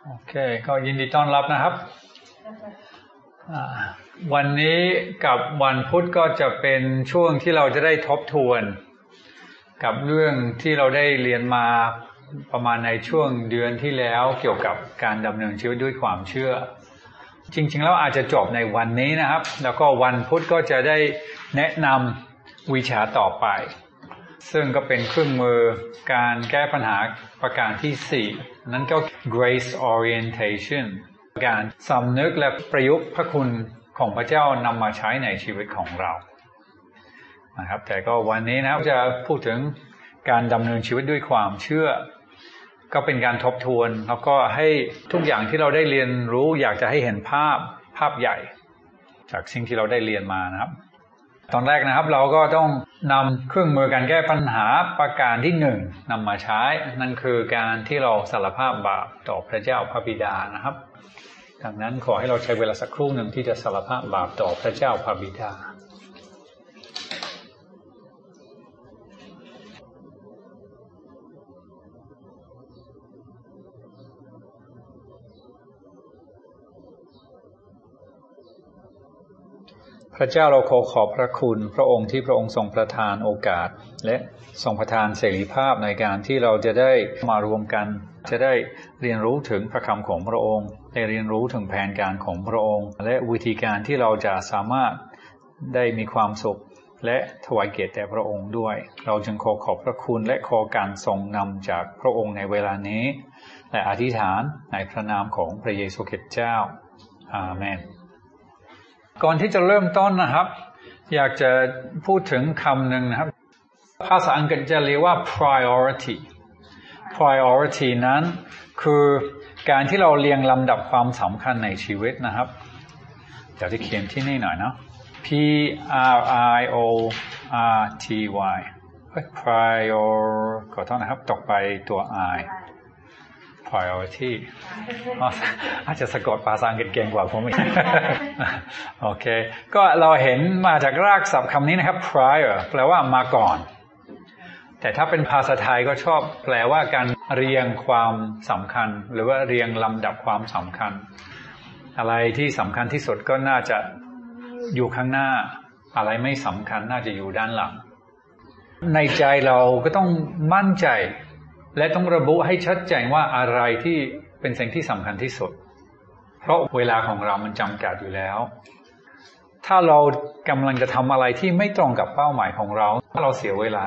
โอเคก็ยินดีต้อนรับนะครับวันนี้กับวันพุธก็จะเป็นช่วงที่เราจะได้ทบทวนกับเรื่องที่เราได้เรียนมาประมาณในช่วงเดือนที่แล้วเกี่ยวกับการดำเนินชีวิตด้วยความเชื่อจริงๆแล้วอาจจะจบในวันนี้นะครับแล้วก็วันพุธก็จะได้แนะนำวิชาต่อไปซึ่งก็เป็นเครื่องมือการแก้ปัญหาประการที่4นั่นก็ grace orientation การสำนึกและประยุกต์พระคุณของพระเจ้านำมาใช้ในชีวิตของเรานะครับแต่ก็วันนี้นะครับจะพูดถึงการดำเนินชีวิตด้วยความเชื่อก็เป็นการทบทวนแล้วก็ให้ทุกอย่างที่เราได้เรียนรู้อยากจะให้เห็นภาพใหญ่จากสิ่งที่เราได้เรียนมานะครับตอนแรกนะครับเราก็ต้องนำเครื่องมือการแก้ปัญหาประการที่1นำมาใช้นั่นคือการที่เราสารภาพบาปต่อพระเจ้าพระบิดานะครับดังนั้นขอให้เราใช้เวลาสักครู่หนึ่งที่จะสารภาพบาปต่อพระเจ้าพระบิดาพระเจ้าเราขอบพระคุณพระองค์ที่พระองค์ทรงประทานโอกาสและทรงประทานเสรีภาพในการที่เราจะได้มารวมกันจะได้เรียนรู้ถึงพระคำของพระองค์ได้เรียนรู้ถึงแผนการของพระองค์และวิธีการที่เราจะสามารถได้มีความสุขและถวายเกียรติแด่พระองค์ด้วยเราจึงขอบพระคุณและขอการทรงนำจากพระองค์ในเวลานี้และอธิษฐานในพระนามของพระเยซูคริสต์เจ้าอาเมนก่อนที่จะเริ่มต้นนะครับอยากจะพูดถึงคำหนึ่งนะครับภาษาอังกฤษจะเรียกว่า priority นั้นคือการที่เราเรียงลำดับความสำคัญในชีวิตนะครับเดี๋ยวจะเขียนที่นี่หน่อยเนาะ priorityขอโทษนะครับตกไปตัว i priority อาจจะสะกดภาษาอังกฤษเก่งกว่าผมอีก โอเคก็เราเห็นมาจากรากศัพท์คำนี้นะครับ prior แปลว่ามาก่อนแต่ถ้าเป็นภาษาไทยก็ชอบแปลว่าการเรียงความสำคัญหรือว่าเรียงลำดับความสำคัญอะไรที่สำคัญที่สุดก็น่าจะอยู่ข้างหน้าอะไรไม่สำคัญน่าจะอยู่ด้านหลังในใจเราก็ต้องมั่นใจและต้องระบุให้ชัดเจนว่าอะไรที่เป็นสิ่งที่สำคัญที่สุดเพราะเวลาของเรามันจำกัดอยู่แล้วถ้าเรากำลังจะทำอะไรที่ไม่ตรงกับเป้าหมายของเราเราเสียเวลา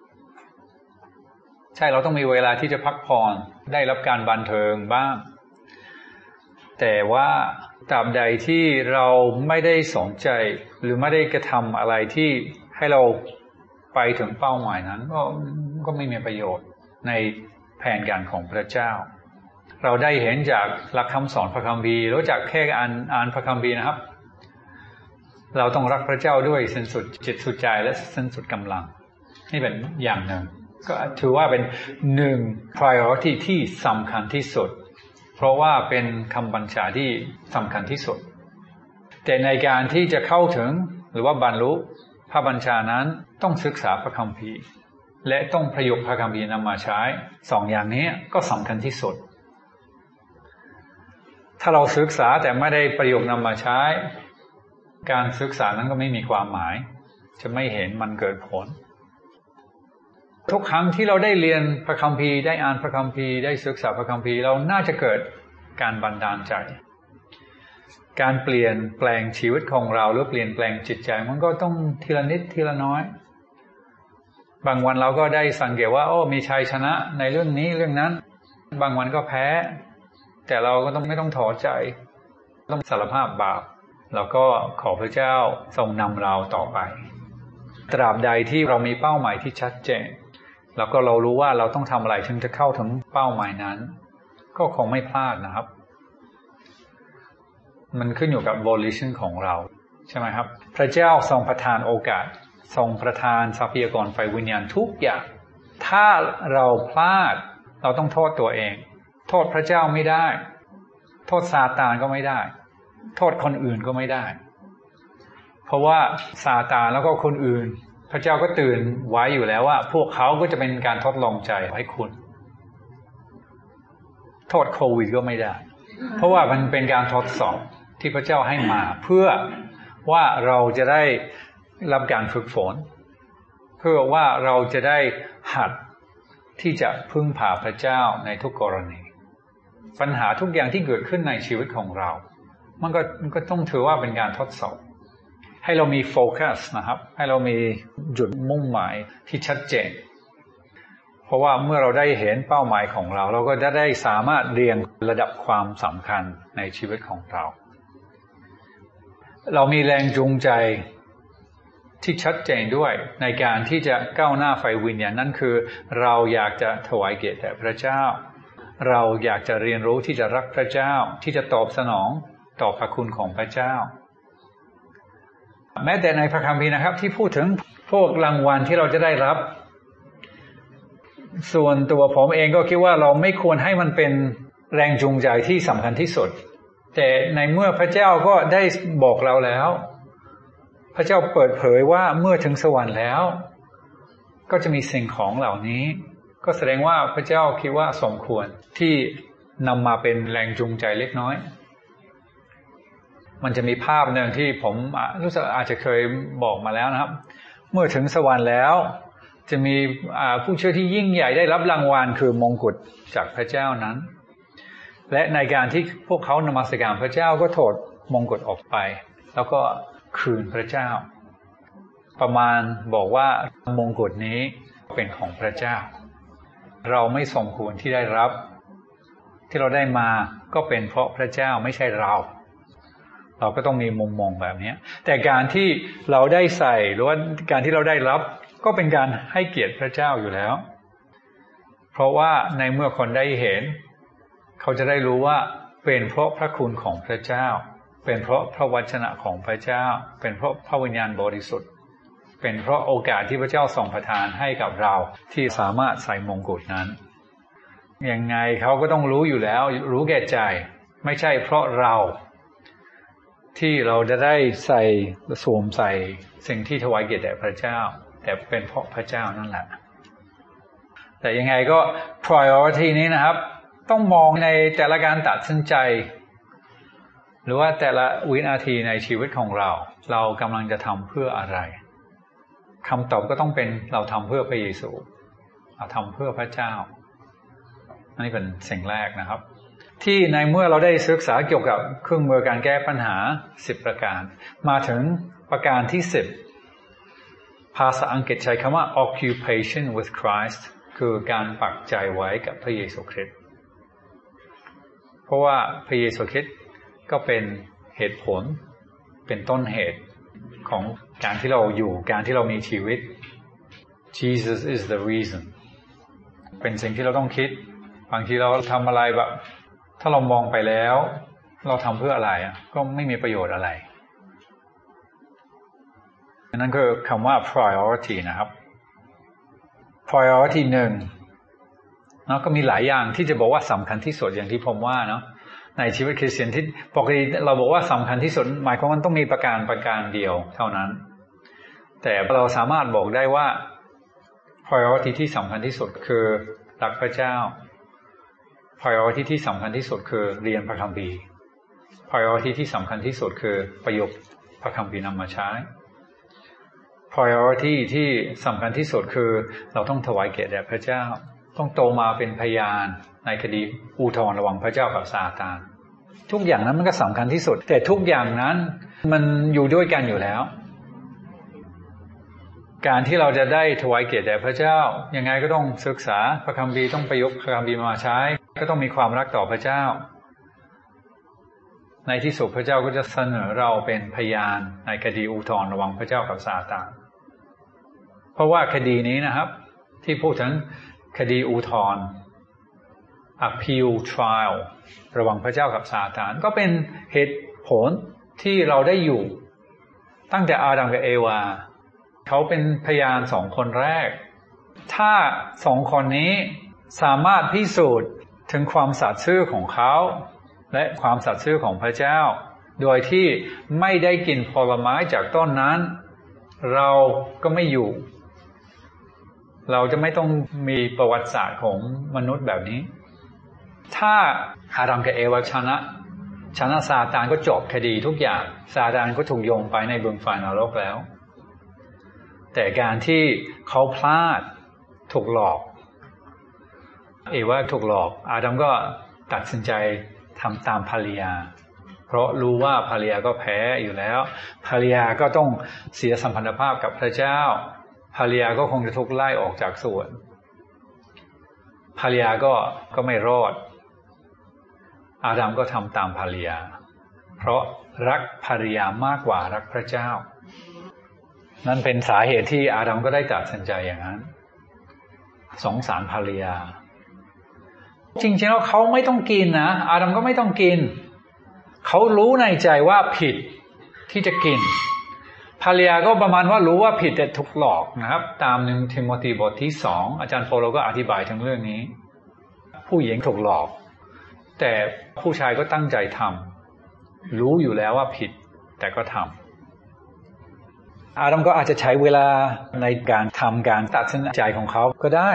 ใช่เราต้องมีเวลาที่จะพักผ่อนได้รับการบันเทิงบ้างแต่ว่าตราบใดที่เราไม่ได้สนใจหรือไม่ได้กระทำอะไรที่ให้เราไปถึงเป้าหมายนั้นก็ไม่มีประโยชน์ในแผนการของพระเจ้าเราได้เห็นจากหลักคำสอนพระคัมภีร์รู้จักแค่อ่านพระคัมภีร์นะครับเราต้องรักพระเจ้าด้วยสิ้นสุดจิตสุดใจและสิ้นสุดกำลังนี่เป็นอย่างหนึ่งก็ถือว่าเป็นpriority ที่สำคัญที่สุดเพราะว่าเป็นคำบัญชาที่สำคัญที่สุดแต่ในการที่จะเข้าถึงหรือว่าบรรลุพระบัญชานั้นต้องศึกษาพระคัมภีร์และต้องประยุกต์พระคัมภีร์นำมาใช้2อย่างนี้ก็สำคัญที่สุดถ้าเราศึกษาแต่ไม่ได้ประยุกต์นำมาใช้การศึกษานั้นก็ไม่มีความหมายจะไม่เห็นมันเกิดผลทุกครั้งที่เราได้เรียนพระคัมภีร์ได้อ่านพระคัมภีร์ได้ศึกษาพระคัมภีร์เราน่าจะเกิดการบันดาลใจการเปลี่ยนแปลงชีวิตของเราหรือเปลี่ยนแปลงจิตใจมันก็ต้องทีละนิดทีละน้อยบางวันเราก็ได้สังเกตว่ามีชัยชนะในเรื่องนี้เรื่องนั้นบางวันก็แพ้แต่เราก็ไม่ต้องท้อใจต้องสารภาพบาปแล้วก็ขอพระเจ้าทรงนำเราต่อไปตราบใดที่เรามีเป้าหมายที่ชัดเจนแล้วก็เรารู้ว่าเราต้องทำอะไรถึงจะเข้าถึงเป้าหมายนั้นก็คงไม่พลาดนะครับมันขึ้นอยู่กับ volition ของเราใช่ไหมครับพระเจ้าทรงประทานโอกาสทรงประทานทรัพยากรไฟวิญญาณทุกอย่างถ้าเราพลาดเราต้องโทษตัวเองโทษพระเจ้าไม่ได้โทษซาตานก็ไม่ได้โทษคนอื่นก็ไม่ได้เพราะว่าซาตานแล้วก็คนอื่นพระเจ้าก็ตื่นไว้อยู่แล้วว่าพวกเขาก็จะเป็นการทดลองใจให้คุณโทษโควิดก็ไม่ได้เพราะว่ามันเป็นการทดสอบที่พระเจ้าให้มาเพื่อว่าเราจะได้รับการฝึกฝนเพื่อว่าเราจะได้หัดที่จะพึ่งพาพระเจ้าในทุกกรณีปัญหาทุกอย่างที่เกิดขึ้นในชีวิตของเรามันก็ต้องถือว่าเป็นการทดสอบให้เรามีโฟกัสนะครับให้เรามีจุดมุ่งหมายที่ชัดเจนเพราะว่าเมื่อเราได้เห็นเป้าหมายของเราเราก็จะได้สามารถเรียงระดับความสำคัญในชีวิตของเราเรามีแรงจูงใจที่ชัดเจนด้วยในการที่จะก้าวหน้าไฟวิญญาณนั่นคือเราอยากจะถวายเกียรติแด่พระเจ้าเราอยากจะเรียนรู้ที่จะรักพระเจ้าที่จะตอบสนองต่อพระคุณของพระเจ้าแม้แต่ในพระคัมภีร์นะครับที่พูดถึงพวกรางวัลที่เราจะได้รับส่วนตัวผมเองก็คิดว่าเราไม่ควรให้มันเป็นแรงจูงใจที่สำคัญที่สุดแต่ในเมื่อพระเจ้าก็ได้บอกเราแล้วพระเจ้าเปิดเผยว่าเมื่อถึงสวรรค์แล้วก็จะมีสิ่งของเหล่านี้ก็แสดงว่าพระเจ้าคิดว่าสมควรที่นำมาเป็นแรงจูงใจเล็กน้อยมันจะมีภาพหนึ่งที่ผมรู้สึกอาจจะเคยบอกมาแล้วนะครับเมื่อถึงสวรรค์แล้วจะมีผู้เชื่อที่ยิ่งใหญ่ได้รับรางวัลคือมงกุฎจากพระเจ้านั้นและในการที่พวกเขานมัสการพระเจ้าก็ถอดมงกุฎออกไปแล้วก็คืนพระเจ้าประมาณบอกว่ามงกุฎนี้เป็นของพระเจ้าเราไม่สมควรที่ได้รับที่เราได้มาก็เป็นเพราะพระเจ้าไม่ใช่เราก็ต้องมีมุมมองแบบนี้แต่การที่เราได้ใส่หรือว่าการที่เราได้รับก็เป็นการให้เกียรติพระเจ้าอยู่แล้วเพราะว่าในเมื่อคนได้เห็นเขาจะได้รู้ว่าเป็นเพราะพระคุณของพระเจ้าเป็นเพราะพระวจนะของพระเจ้าเป็นเพราะพระวิญญาณบริสุทธิ์เป็นเพราะโอกาสที่พระเจ้าทรงประทานให้กับเราที่สามารถใส่มงกุฎนั้นยังไงเขาก็ต้องรู้อยู่แล้วรู้แก่ใจไม่ใช่เพราะเราที่เราจะได้สวมใส่สิ่งที่ถวายเกียรติแด่พระเจ้าแต่เป็นเพราะพระเจ้านั่นแหละแต่ยังไงก็ priority นี้นะครับต้องมองในแต่ละการตัดสินใจหรือว่าแต่ละวินาทีในชีวิตของเรากำลังจะทำเพื่ออะไรคำตอบก็ต้องเป็นเราทำเพื่อพระเยซูเราทำเพื่อพระเจ้าอันนี้เป็นสิ่งแรกนะครับที่ในเมื่อเราได้ศึกษาเกี่ยวกับเครื่องมือการแก้ปัญหา10ประการมาถึงประการที่10ภาษาอังกฤษใช้คำว่า occupation with Christ คือการปักใจไว้กับพระเยซูคริสต์เพราะว่าพระเยซูคริสต์ก็เป็นเหตุผลเป็นต้นเหตุของการที่เราอยู่การที่เรามีชีวิต Jesus is the reason เป็นสิ่งที่เราต้องคิดบางทีเราทำอะไรแบบถ้าเรามองไปแล้วเราทำเพื่ออะไรก็ไม่มีประโยชน์อะไรนั่นคือคำว่า priority นะครับ priority 1ก็มีหลายอย่างที่จะบอกว่าสำคัญที่สุดอย่างที่ผมว่าเนาะในชีวิตคริสเตียนที่ปกติเราบอกว่าสำคัญที่สุดหมายความว่ามันต้องมีประการเดียวเท่านั้นแต่เราสามารถบอกได้ว่า priority ที่สำคัญที่สุดคือรักพระเจ้า priority ที่สำคัญที่สุดคือเรียนพระคัมภีร์ priority ที่สำคัญที่สุดคือประโยคพระคัมภีร์นำมาใช้ priority ที่สำคัญที่สุดคือเราต้องถวายเกียรติแด่พระเจ้าต้องโตมาเป็นพยานในคดีอุทธรณ์ระหว่างพระเจ้ากับซาตานทุกอย่างนั้นมันก็สำคัญที่สุดแต่ทุกอย่างนั้นมันอยู่ด้วยกันอยู่แล้วการที่เราจะได้ถวายเกียรติแด่พระเจ้ายังไงก็ต้องศึกษาพระคัมภีร์ต้องประยุกต์พระคัมภีร์มาใช้ก็ต้องมีความรักต่อพระเจ้าในที่สุดพระเจ้าก็จะเสนอเราเป็นพยานในคดีอุทธรณ์ระหว่างพระเจ้ากับซาตานเพราะว่าคดีนี้นะครับที่พูดถึงคดีอุทธรณ์ appeal trial ระหว่างพระเจ้ากับซาตานก็เป็นเหตุผลที่เราได้อยู่ตั้งแต่อาดัมกับเอวาเขาเป็นพยาน2คนแรกถ้า2คนนี้สามารถพิสูจน์ถึงความสัตย์ซื่อของเขาและความสัตย์ซื่อของพระเจ้าโดยที่ไม่ได้กินผลไม้จากต้นนั้นเราก็ไม่อยู่เราจะไม่ต้องมีประวัติศาสตร์ของมนุษย์แบบนี้ถ้าอาดัมกับเอวาชนะซาตานก็จบคดีทุกอย่างซาตานก็ถูกโยงไปในบึงไฟนรกแล้วแต่การที่เขาพลาดถูกหลอกเอวาถูกหลอกอาดัมก็ตัดสินใจทำตามภรรยาเพราะรู้ว่าภรรยาก็แพ้อยู่แล้วภรรยาก็ต้องเสียสัมพันธภาพกับพระเจ้าภรรยาก็คงจะถูกไล่ออกจากสวนภรรยาก็ไม่รอดอาดัมก็ทำตามภรรยาเพราะรักภรรยามากกว่ารักพระเจ้านั่นเป็นสาเหตุที่อาดัมก็ได้ตัดสินใจอย่างนั้นสงสารภรรยาจริงๆแล้วเขาไม่ต้องกินนะอาดัมก็ไม่ต้องกินเขารู้ในใจว่าผิดที่จะกินภรรยาก็ประมาณว่ารู้ว่าผิดแต่ถูกหลอกนะครับตาม1ทิโมธีบทที่2อาจารย์โปโลก็อธิบายถึงเรื่องนี้ผู้หญิงถูกหลอกแต่ผู้ชายก็ตั้งใจทำรู้อยู่แล้วว่าผิดแต่ก็ทำอาดัมก็อาจจะใช้เวลาในการทำการตัดสินใจของเขาก็ได้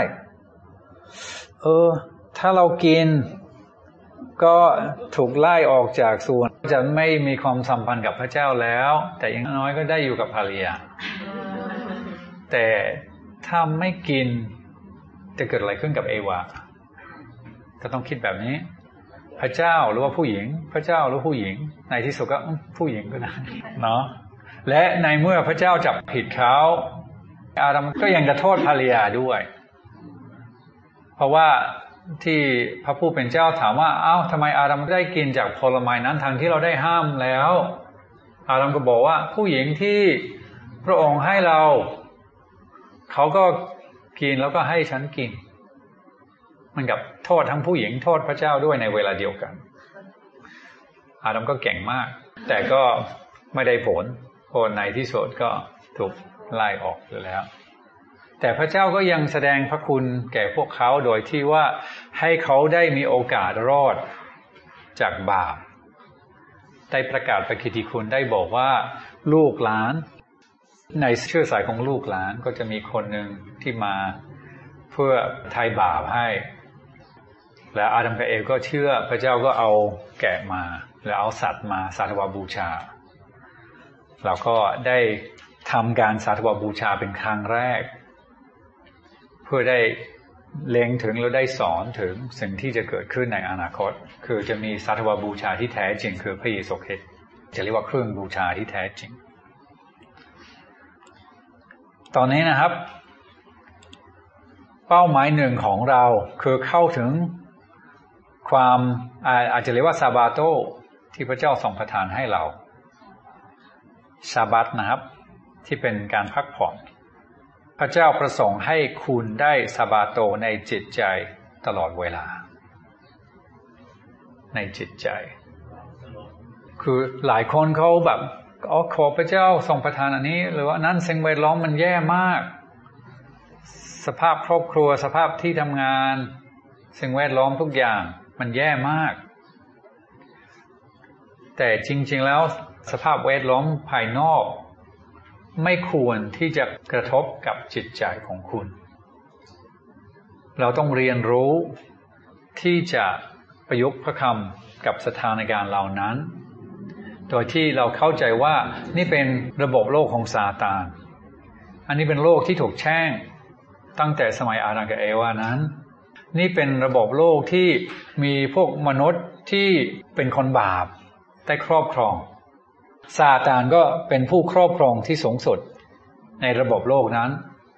ถ้าเรากินก็ถูกไล่ออกจากสวนจะไม่มีความสัมพันธ์กับพระเจ้าแล้วแต่อย่างน้อยก็ได้อยู่กับภรรยาแต่ถ้าไม่กินจะเกิดอะไรขึ้นกับเอวาก็ต้องคิดแบบนี้พระเจ้าหรือว่าผู้หญิงพระเจ้าหรือผู้หญิงในที่สุดก็ผู้หญิงก็ได้เนาะและในเมื่อพระเจ้าจับผิดเขาอาดัมก็ยังจะโทษภรรยาด้วยเพราะว่าที่พระผู้เป็นเจ้าถามว่าทำไมอาดัมได้กินจากผลไม้นั้นทั้งที่เราได้ห้ามแล้วอาดัมก็บอกว่าผู้หญิงที่พระองค์ให้เราเขาก็กินแล้วก็ให้ฉันกินมันกับโทษทั้งผู้หญิงโทษพระเจ้าด้วยในเวลาเดียวกันอาดัมก็เก่งมากแต่ก็ไม่ได้ผลเพราะในที่สุดก็ถูกไล่ออกอยู่แล้วแต่พระเจ้าก็ยังแสดงพระคุณแก่พวกเขาโดยที่ว่าให้เขาได้มีโอกาสรอดจากบาปได้ประกาศพระกิตติคุณได้บอกว่าลูกหลานในเชื้อสายของลูกหลานก็จะมีคนหนึ่งที่มาเพื่อไถ่บาปให้และอาดัมกับเอวก็เชื่อพระเจ้าก็เอาแกะมาแล้วเอาสัตว์มาสาธวบูชาแล้วก็ได้ทำการสาธวบูชาเป็นครั้งแรกเพื่อได้เล็งถึงแล้วได้สอนถึงสิ่งที่จะเกิดขึ้นในอนาคตคือจะมีสาธวบูชาที่แท้จริงคือพระเยซูคริสต์จะเรียกว่าเครื่องบูชาที่แท้จริงตอนนี้นะครับเป้าหมายหนึ่งของเราคือเข้าถึงความอาจจะเรียกว่าซาบาโตที่พระเจ้าทรงประทานให้เราซาบัตนะครับที่เป็นการพักผ่อนพระเจ้าประสงค์ให้คุณได้ซาบาโตในจิตใจตลอดเวลาในจิตใจคือหลายคนเขาแบบขอพระเจ้าทรงประทานอันนี้หรือว่านั้นสิ่งแวดล้อมมันแย่มากสภาพครอบครัวสภาพที่ทำงานสิ่งแวดล้อมทุกอย่างมันแย่มากแต่จริงๆแล้วสภาพแวดล้อมภายนอกไม่ควรที่จะกระทบกับจิตใจของคุณเราต้องเรียนรู้ที่จะประยุกต์พระคำกับสถานการณ์เหล่านั้นโดยที่เราเข้าใจว่านี่เป็นระบบโลกของซาตานอันนี้เป็นโลกที่ถูกแช่งตั้งแต่สมัยอาดัมกับเอวานั้นนี่เป็นระบบโลกที่มีพวกมนุษย์ที่เป็นคนบาปได้ครอบครองซาตานก็เป็นผู้ครอบครองที่สูงสุดในระบบโลกนั้น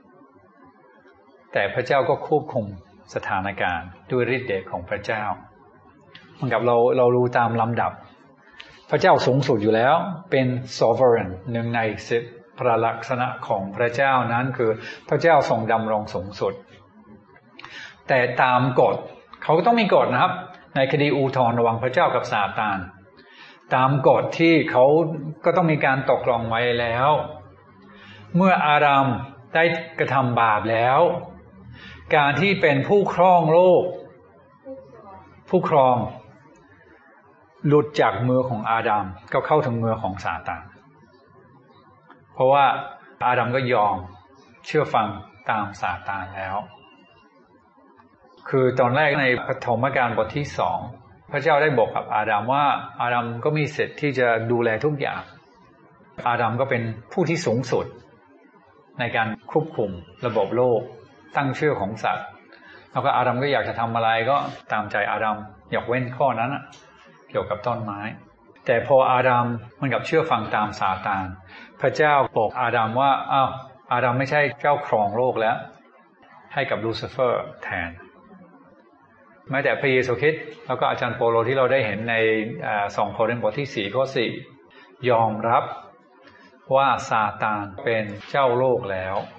แต่พระเจ้าก็ควบคุมสถานการณ์ด้วยฤทธิ์เดชของพระเจ้าเหมือนกับเรารู้ตามลำดับพระเจ้าสูงสุดอยู่แล้วเป็น sovereign หนึ่งใน10 พระลักษณะของพระเจ้านั้นคือพระเจ้าทรงดำรงสูงสุดแต่ตามกฎเขาก็ต้องมีกฎนะครับในคดีอุทธรณ์ระหว่างพระเจ้ากับซาตานตามกฎที่เขาก็ต้องมีการตกลงไว้แล้วเมื่ออาดัมได้กระทำบาปแล้วการที่เป็นผู้ครองโลกผู้ครองหลุดจากมือของอาดัมก็เข้าถึงมือของซาตานเพราะว่าอาดัมก็ยอมเชื่อฟังตามซาตานแล้วคือตอนแรกในปฐมกาลบทที่2พระเจ้าได้บอกกับอาดัมว่าอาดัมก็มีสิทธิ์ที่จะดูแลทุกอย่างอาดัมก็เป็นผู้ที่สูงสุดในการควบคุมระบบโลกตั้งชื่อของสัตว์แล้วก็อาดัมก็อยากจะทำอะไรก็ตามใจอาดัมยกเว้นข้อนั้นเกี่ยวกับต้นไม้แต่พออาดัมมันกับเชื่อฟังตามซาตานพระเจ้าบอกอาดัมว่าอาดัมไม่ใช่เจ้าครองโลกแล้วให้กับลูซิเฟอร์แทนแม้แต่พระเยซูคริสต์แล้วก็อาจารย์โปโลที่เราได้เห็นใน2 โครินธ์บทที่4ข้อ4ยอมรับว่าซาตานเป็นเจ้าโลก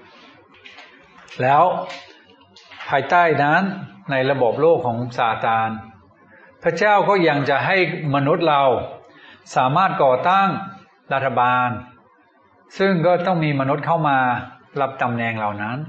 แล้วภายใต้นั้นในระบบโลกของซาตานพระเจ้าก็ยังจะให้มนุษย์เราสามารถก่อตั้งรัฐบาลซึ่งก็ต้องมีมนุษย์เข้ามารับตำแหน่งเหล่านั้น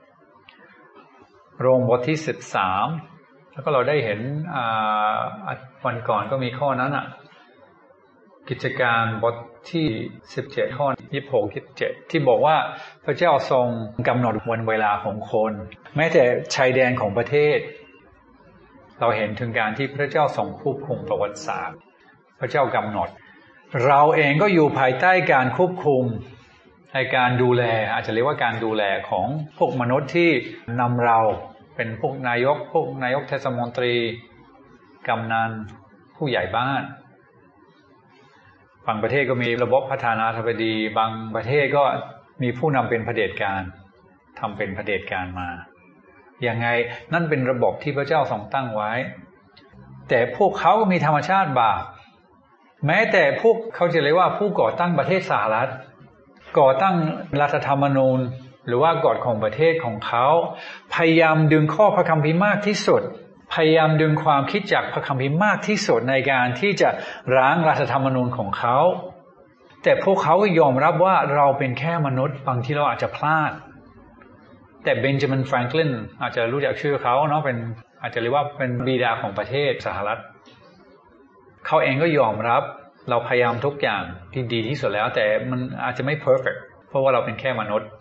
โรมบทที่13แล้วก็เราได้เห็นวันก่อนก็มีข้อนั้นกิจการบทที่17ข้อ26-27ที่บอกว่าพระเจ้าทรงกำหนดวันเวลาของคนแม้แต่ชายแดนของประเทศเราเห็นถึงการที่พระเจ้าทรงควบคุมประวัติศาสตร์พระเจ้ากำหนดเราเองก็อยู่ภายใต้การควบคุมในการดูแลอาจจะเรียกว่าการดูแลของพวกมนุษย์ที่นำเราเป็นพวกนายกเทศมนตรีกำนันผู้ใหญ่บ้านบางประเทศก็มีระบบประธานาธิบดีบางประเทศก็มีผู้นำเป็นเผด็จการทำเป็นเผด็จการมาอย่างไงนั่นเป็นระบบที่พระเจ้าทรงตั้งไว้แต่พวกเขาก็มีธรรมชาติบาปแม้แต่พวกเขาจะเรียกว่าผู้ก่อตั้งประเทศสหรัฐก่อตั้งรัฐธรรมนูญหรือว่ากฎของประเทศของเขาพยายามดึงข้อพระคัมภีร์มากที่สุดพยายามดึงความคิดจากพระคัมภีร์มากที่สุดในการที่จะร้างรัฐธรรมนูญของเขาแต่พวกเขาก็ยอมรับว่าเราเป็นแค่มนุษย์บางทีเราอาจจะพลาดแต่เบนจามินแฟรงคลินอาจจะรู้จักชื่อเขาเนาะเป็นอาจจะเรียกว่าเป็นบิดาของประเทศสหรัฐเขาเองก็ยอมรับเราพยายามทุกอย่างที่ดีที่สุดแล้วแต่มันอาจจะไม่เพอร์เฟกต์เพราะว่าเราเป็นแค่มนุษย์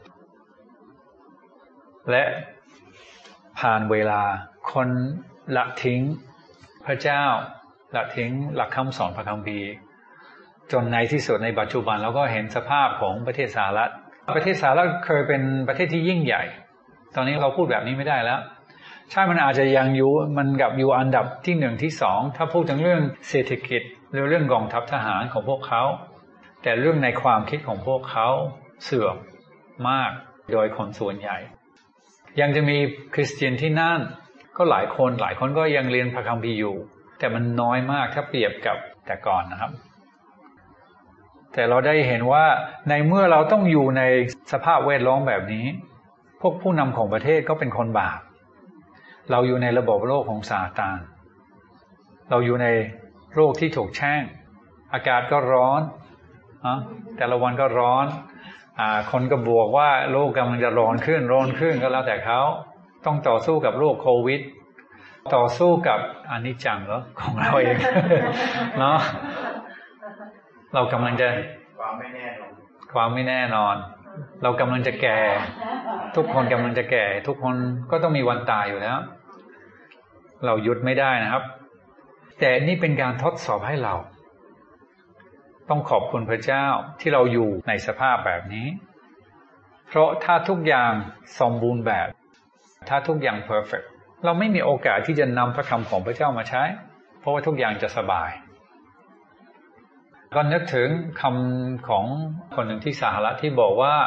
และผ่านเวลาคนละทิ้งพระเจ้าละทิ้งหลักคำสอนพระคัมภีร์จนในที่สุดในปัจจุบันเราก็เห็นสภาพของประเทศสหรัฐเคยเป็นประเทศที่ยิ่งใหญ่ตอนนี้เราพูดแบบนี้ไม่ได้แล้วใช่มันอาจจะยังอยู่มันกับอยู่อันดับที่1ที่2ถ้าพูดถึงเรื่องเศรษฐกิจหรือเรื่องกองทัพทหารของพวกเขาแต่เรื่องในความคิดของพวกเขาเสื่อมมากโดยคนส่วนใหญ่ยังจะมีคริสเตียนที่นั่นก็หลายคนก็ยังเรียนพระคัมภีร์อยู่แต่มันน้อยมากถ้าเปรียบกับแต่ก่อนนะครับแต่เราได้เห็นว่าในเมื่อเราต้องอยู่ในสภาพแวดล้อมแบบนี้พวกผู้นำของประเทศก็เป็นคนบาปเราอยู่ในระบบโลกของซาตานเราอยู่ในโลกที่ถูกแช่งอากาศก็ร้อนแต่ละวันก็ร้อนคนก็บวกว่าโลกกำลังจะร้อนขึ้นก็แล้วแต่เขาต้องต่อสู้กับโรคโควิดต่อสู้กับอนิจจังของเราเอง เนาะเรากำลังจะความไม่แน่นอนเรากำลังจะแก่ทุกคนกำลังจะแก่ทุกคนก็ต้องมีวันตายอยู่แล้วเราหยุดไม่ได้นะครับแต่นี่เป็นการทดสอบให้เราต้องขอบคุณพระเจ้าที่เราอยู่ในสภาพแบบนี้เพราะถ้าทุกอย่างสมบูรณ์แบบถ้าทุกอย่างเพอร์เฟกต์เราไม่มีโอกาสที่จะนำพระคำของพระเจ้ามาใช้เพราะว่าทุกอย่างจะสบายก็นึกถึงคำของคนหนึ่งที่สหรัฐที่บอกว่า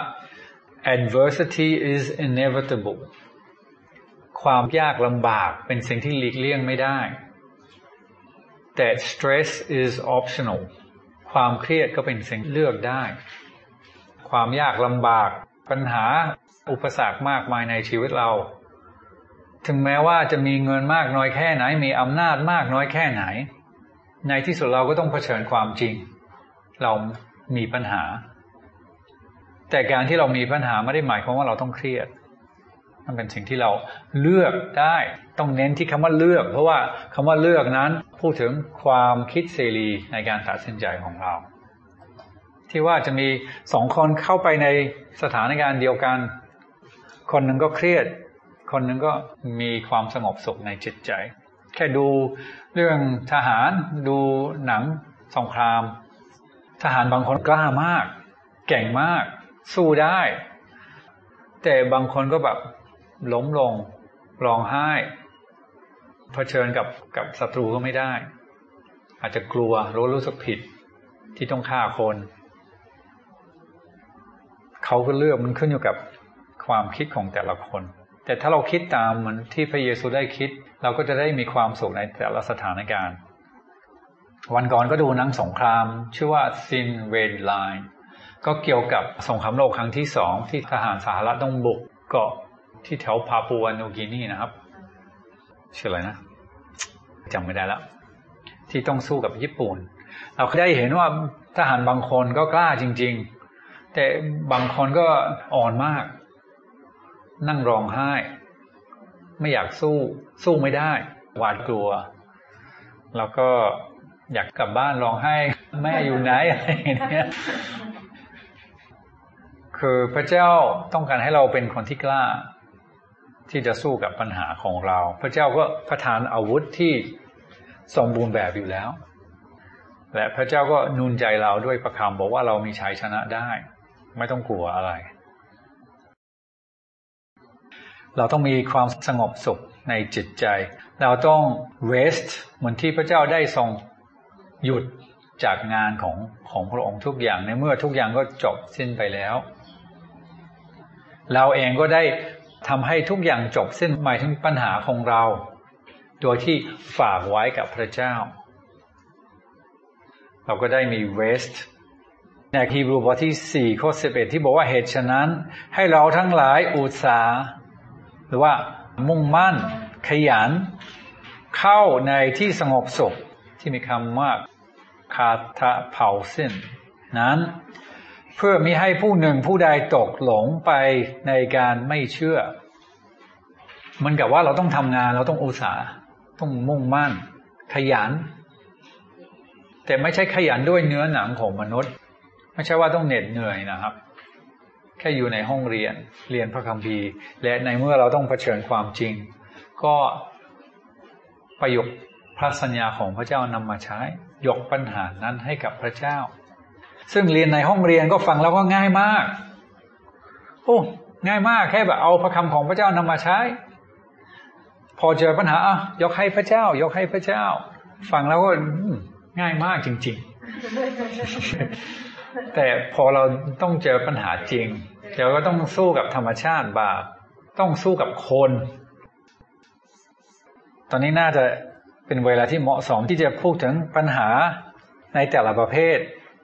adversity is inevitable ความยากลำบากเป็นสิ่งที่หลีกเลี่ยงไม่ได้แต่ stress is optional ความเครียดก็เป็นสิ่งเลือกได้ความยากลำบากปัญหาอุปสรรคมากมายในชีวิตเราถึงแม้ว่าจะมีเงินมากน้อยแค่ไหนมีอำนาจมากน้อยแค่ไหนในที่สุดเราก็ต้องเผชิญความจริงเรามีปัญหาแต่การที่เรามีปัญหาไม่ได้หมายความว่าเราต้องเครียดมันเป็นสิ่งที่เราเลือกได้ต้องเน้นที่คำว่าเลือกเพราะว่าคำว่าเลือกนั้นพูดถึงความคิดเสรีในการตัดสินใจของเราที่ว่าจะมี2 คนเข้าไปในสถานการณ์เดียวกันคนหนึ่งก็เครียดคนนึงก็มีความสงบสุขในจิตใจแค่ดูเรื่องทหารดูหนังสงครามทหารบางคนกล้ามากเก่งมากสู้ได้แต่บางคนก็แบบล้มลงร้องไห้เผชิญกับศัตรูก็ไม่ได้อาจจะกลัวรู้สึกผิดที่ต้องฆ่าคนเขาก็เลือกมันขึ้นอยู่กับความคิดของแต่ละคนแต่ถ้าเราคิดตามมันที่พระเยซูได้คิดเราก็จะได้มีความสุขในแต่ละสถานการณ์วันก่อนก็ดูหนังสงครามชื่อว่า Thin Red Line ก็เกี่ยวกับสงครามโลกครั้งที่2ที่ทหารสหรัฐต้องบุกเกาะที่แถวปาปัวนิวกินีนะครับชื่ออะไรนะจำไม่ได้แล้วที่ต้องสู้กับญี่ปุ่นเราได้เห็นว่าทหารบางคนก็กล้าจริงๆแต่บางคนก็อ่อนมากนั่งร้องไห้ไม่อยากสู้ไม่ได้หวาดกลัวแล้วก็อยากกลับบ้านร้องไห้แม่อยู่ไหนอะไรอย่างเงี้ยคือพระเจ้าต้องการให้เราเป็นคนที่กล้าที่จะสู้กับปัญหาของเราพระเจ้าก็ประทานอาวุธที่สมบูรณ์แบบอยู่แล้วและพระเจ้าก็หนุนใจเราด้วยพระคำบอกว่าเรามีชัยชนะได้ไม่ต้องกลัวอะไรเราต้องมีความสงบสุขในจิตใจเราต้อง rest เหมือนที่พระเจ้าได้ทรงหยุดจากงานของพระองค์ทุกอย่างในเมื่อทุกอย่างก็จบสิ้นไปแล้วเราเองก็ได้ทำให้ทุกอย่างจบสิ้นหมายถึงปัญหาของเราโดยที่ฝากไว้กับพระเจ้าเราก็ได้มี rest ในฮีบรูบทที่4ข้อ11ที่บอกว่าเหตุฉะนั้นให้เราทั้งหลายอุตสาห์หรือว่ามุ่งมั่นขยันเข้าในที่สงบสุขที่มีคำว่าคาทะเผาสิ้นนั้นเพื่อมิให้ผู้หนึ่งผู้ใดตกหลงไปในการไม่เชื่อมันกับว่าเราต้องทำงานเราต้องอุตสาห์ต้องมุ่งมั่นขยันแต่ไม่ใช่ขยันด้วยเนื้อหนังของมนุษย์ไม่ใช่ว่าต้องเหน็ดเหนื่อยนะครับแค่อยู่ในห้องเรียนพระคัมภีร์และในเมื่อเราต้องเผชิญความจริงก็ประยุกต์พระสัญญาของพระเจ้านำมาใช้ยกปัญหานั้นให้กับพระเจ้าซึ่งเรียนในห้องเรียนก็ฟังแล้วก็ง่ายมากง่ายมากแค่แบบเอาพระคำของพระเจ้านำมาใช้พอเจอปัญหายกให้พระเจ้ายกให้พระเจ้าฟังแล้วก็ง่ายมากจริงๆแต่พอเราต้องเจอปัญหาจริงเราก็ต้องสู้กับธรรมชาติบาปต้องสู้กับคนตอนนี้น่าจะเป็นเวลาที่เหมาะสมที่จะพูดถึงปัญหาในแต่ละประเภท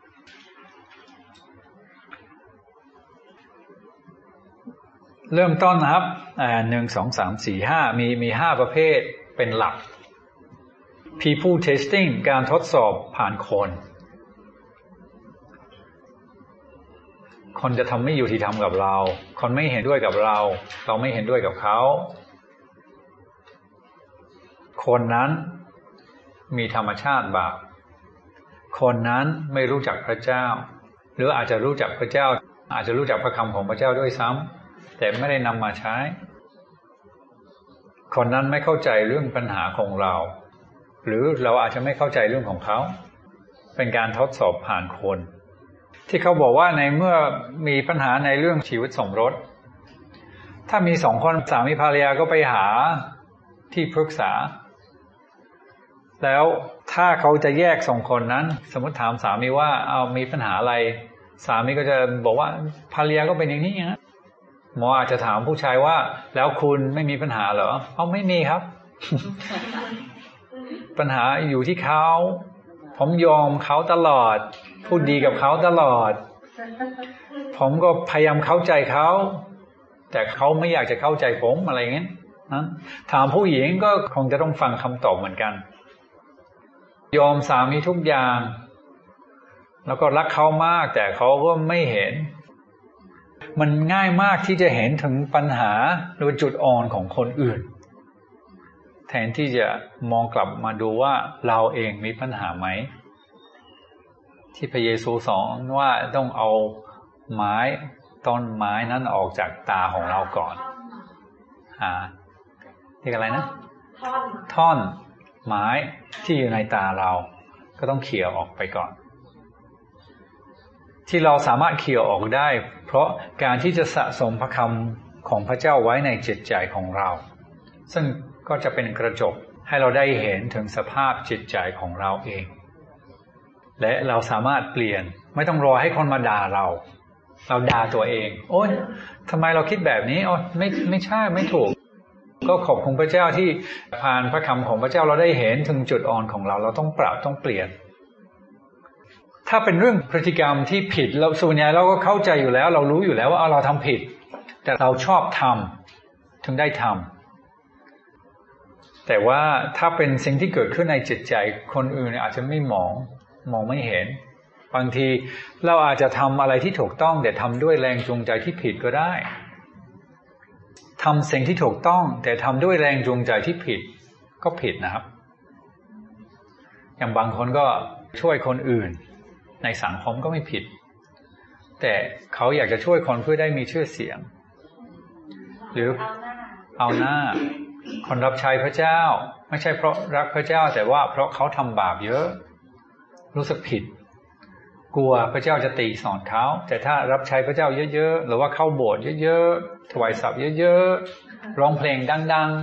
เริ่มต้นนะครับ1 2 3 4 5มี5ประเภทเป็นหลัก people testing การทดสอบผ่านคนจะทำไม่ยุติธรรมกับเราคนไม่เห็นด้วยกับเราไม่เห็นด้วยกับเขาคนนั้นมีธรรมชาติบาปคนนั้นไม่รู้จักพระเจ้าหรืออาจจะรู้จักพระเจ้าอาจจะรู้จักพระคำของพระเจ้าด้วยซ้ำแต่ไม่ได้นำมาใช้คนนั้นไม่เข้าใจเรื่องปัญหาของเราหรือเราอาจจะไม่เข้าใจเรื่องของเขาเป็นการทดสอบผ่านคนที่เขาบอกว่าในเมื่อมีปัญหาในเรื่องชีวิตสมรสถ้ามี2คนสามีภรรยาก็ไปหาที่ปรึกษาแล้วถ้าเขาจะแยก2คนนั้นสมมติถามสามีว่ามีปัญหาอะไรสามีก็จะบอกว่าภรรยาก็เป็นอย่างนี้นะหมออาจจะถามผู้ชายว่าแล้วคุณไม่มีปัญหาเหรอไม่มีครับ ปัญหาอยู่ที่เขาผมยอมเขาตลอดพูดดีกับเขาตลอดผมก็พยายามเข้าใจเขาแต่เขาไม่อยากจะเข้าใจผมอะไรอย่างนี้นะถามผู้หญิงก็คงจะต้องฟังคำตอบเหมือนกันยอมสามีทุกอย่างแล้วก็รักเขามากแต่เขาก็ไม่เห็นมันง่ายมากที่จะเห็นถึงปัญหาหรือจุดอ่อนของคนอื่นแทนที่จะมองกลับมาดูว่าเราเองมีปัญหาไหมที่พระเยซูสอนว่าต้องเอาต้นไม้นั้นออกจากตาของเราก่อนเรียกอะไรนะท่อนไม้ที่อยู่ในตาเราก็ต้องเขี่ยออกไปก่อนที่เราสามารถเขี่ยออกได้เพราะการที่จะสะสมพระคำของพระเจ้าไว้ในจิตใจของเราซึ่งก็จะเป็นกระจกให้เราได้เห็นถึงสภาพจิตใจของเราเองและเราสามารถเปลี่ยนไม่ต้องรอให้คนมาด่าเราด่าตัวเองโอ๊ยทำไมเราคิดแบบนี้อ๋อไม่ใช่ไม่ถูกก็ขอบคุณพระเจ้าที่ผ่านพระคำของพระเจ้าเราได้เห็นถึงจุดอ่อนของเราต้องปรับต้องเปลี่ยนถ้าเป็นเรื่องพฤติกรรมที่ผิดเราส่วนใหญ่เราก็เข้าใจอยู่แล้วเรารู้อยู่แล้วว่าเราทำผิดแต่เราชอบทำถึงได้ทำแต่ว่าถ้าเป็นสิ่งที่เกิดขึ้นในจิตใจคนอื่นอาจจะไม่มองไม่เห็นบางทีเราอาจจะทำอะไรที่ถูกต้องแต่ทำด้วยแรงจูงใจที่ผิดก็ได้ทำสิ่งที่ถูกต้องแต่ทำด้วยแรงจูงใจที่ผิดก็ผิดนะครับอย่างบางคนก็ช่วยคนอื่นในสังคมก็ไม่ผิดแต่เขาอยากจะช่วยคนเพื่อได้มีชื่อเสียงหรือเอาหน้าคนรับใช้พระเจ้าไม่ใช่เพราะรักพระเจ้าแต่ว่าเพราะเขาทำบาปเยอะรู้สึกผิดกลัวพระเจ้าจะตีสอนเขาแต่ถ้ารับใช้พระเจ้าเยอะๆหรือว่าเข้าโบสถ์เยอะๆถวายทรัพย์เยอะๆร้องเพลงดัง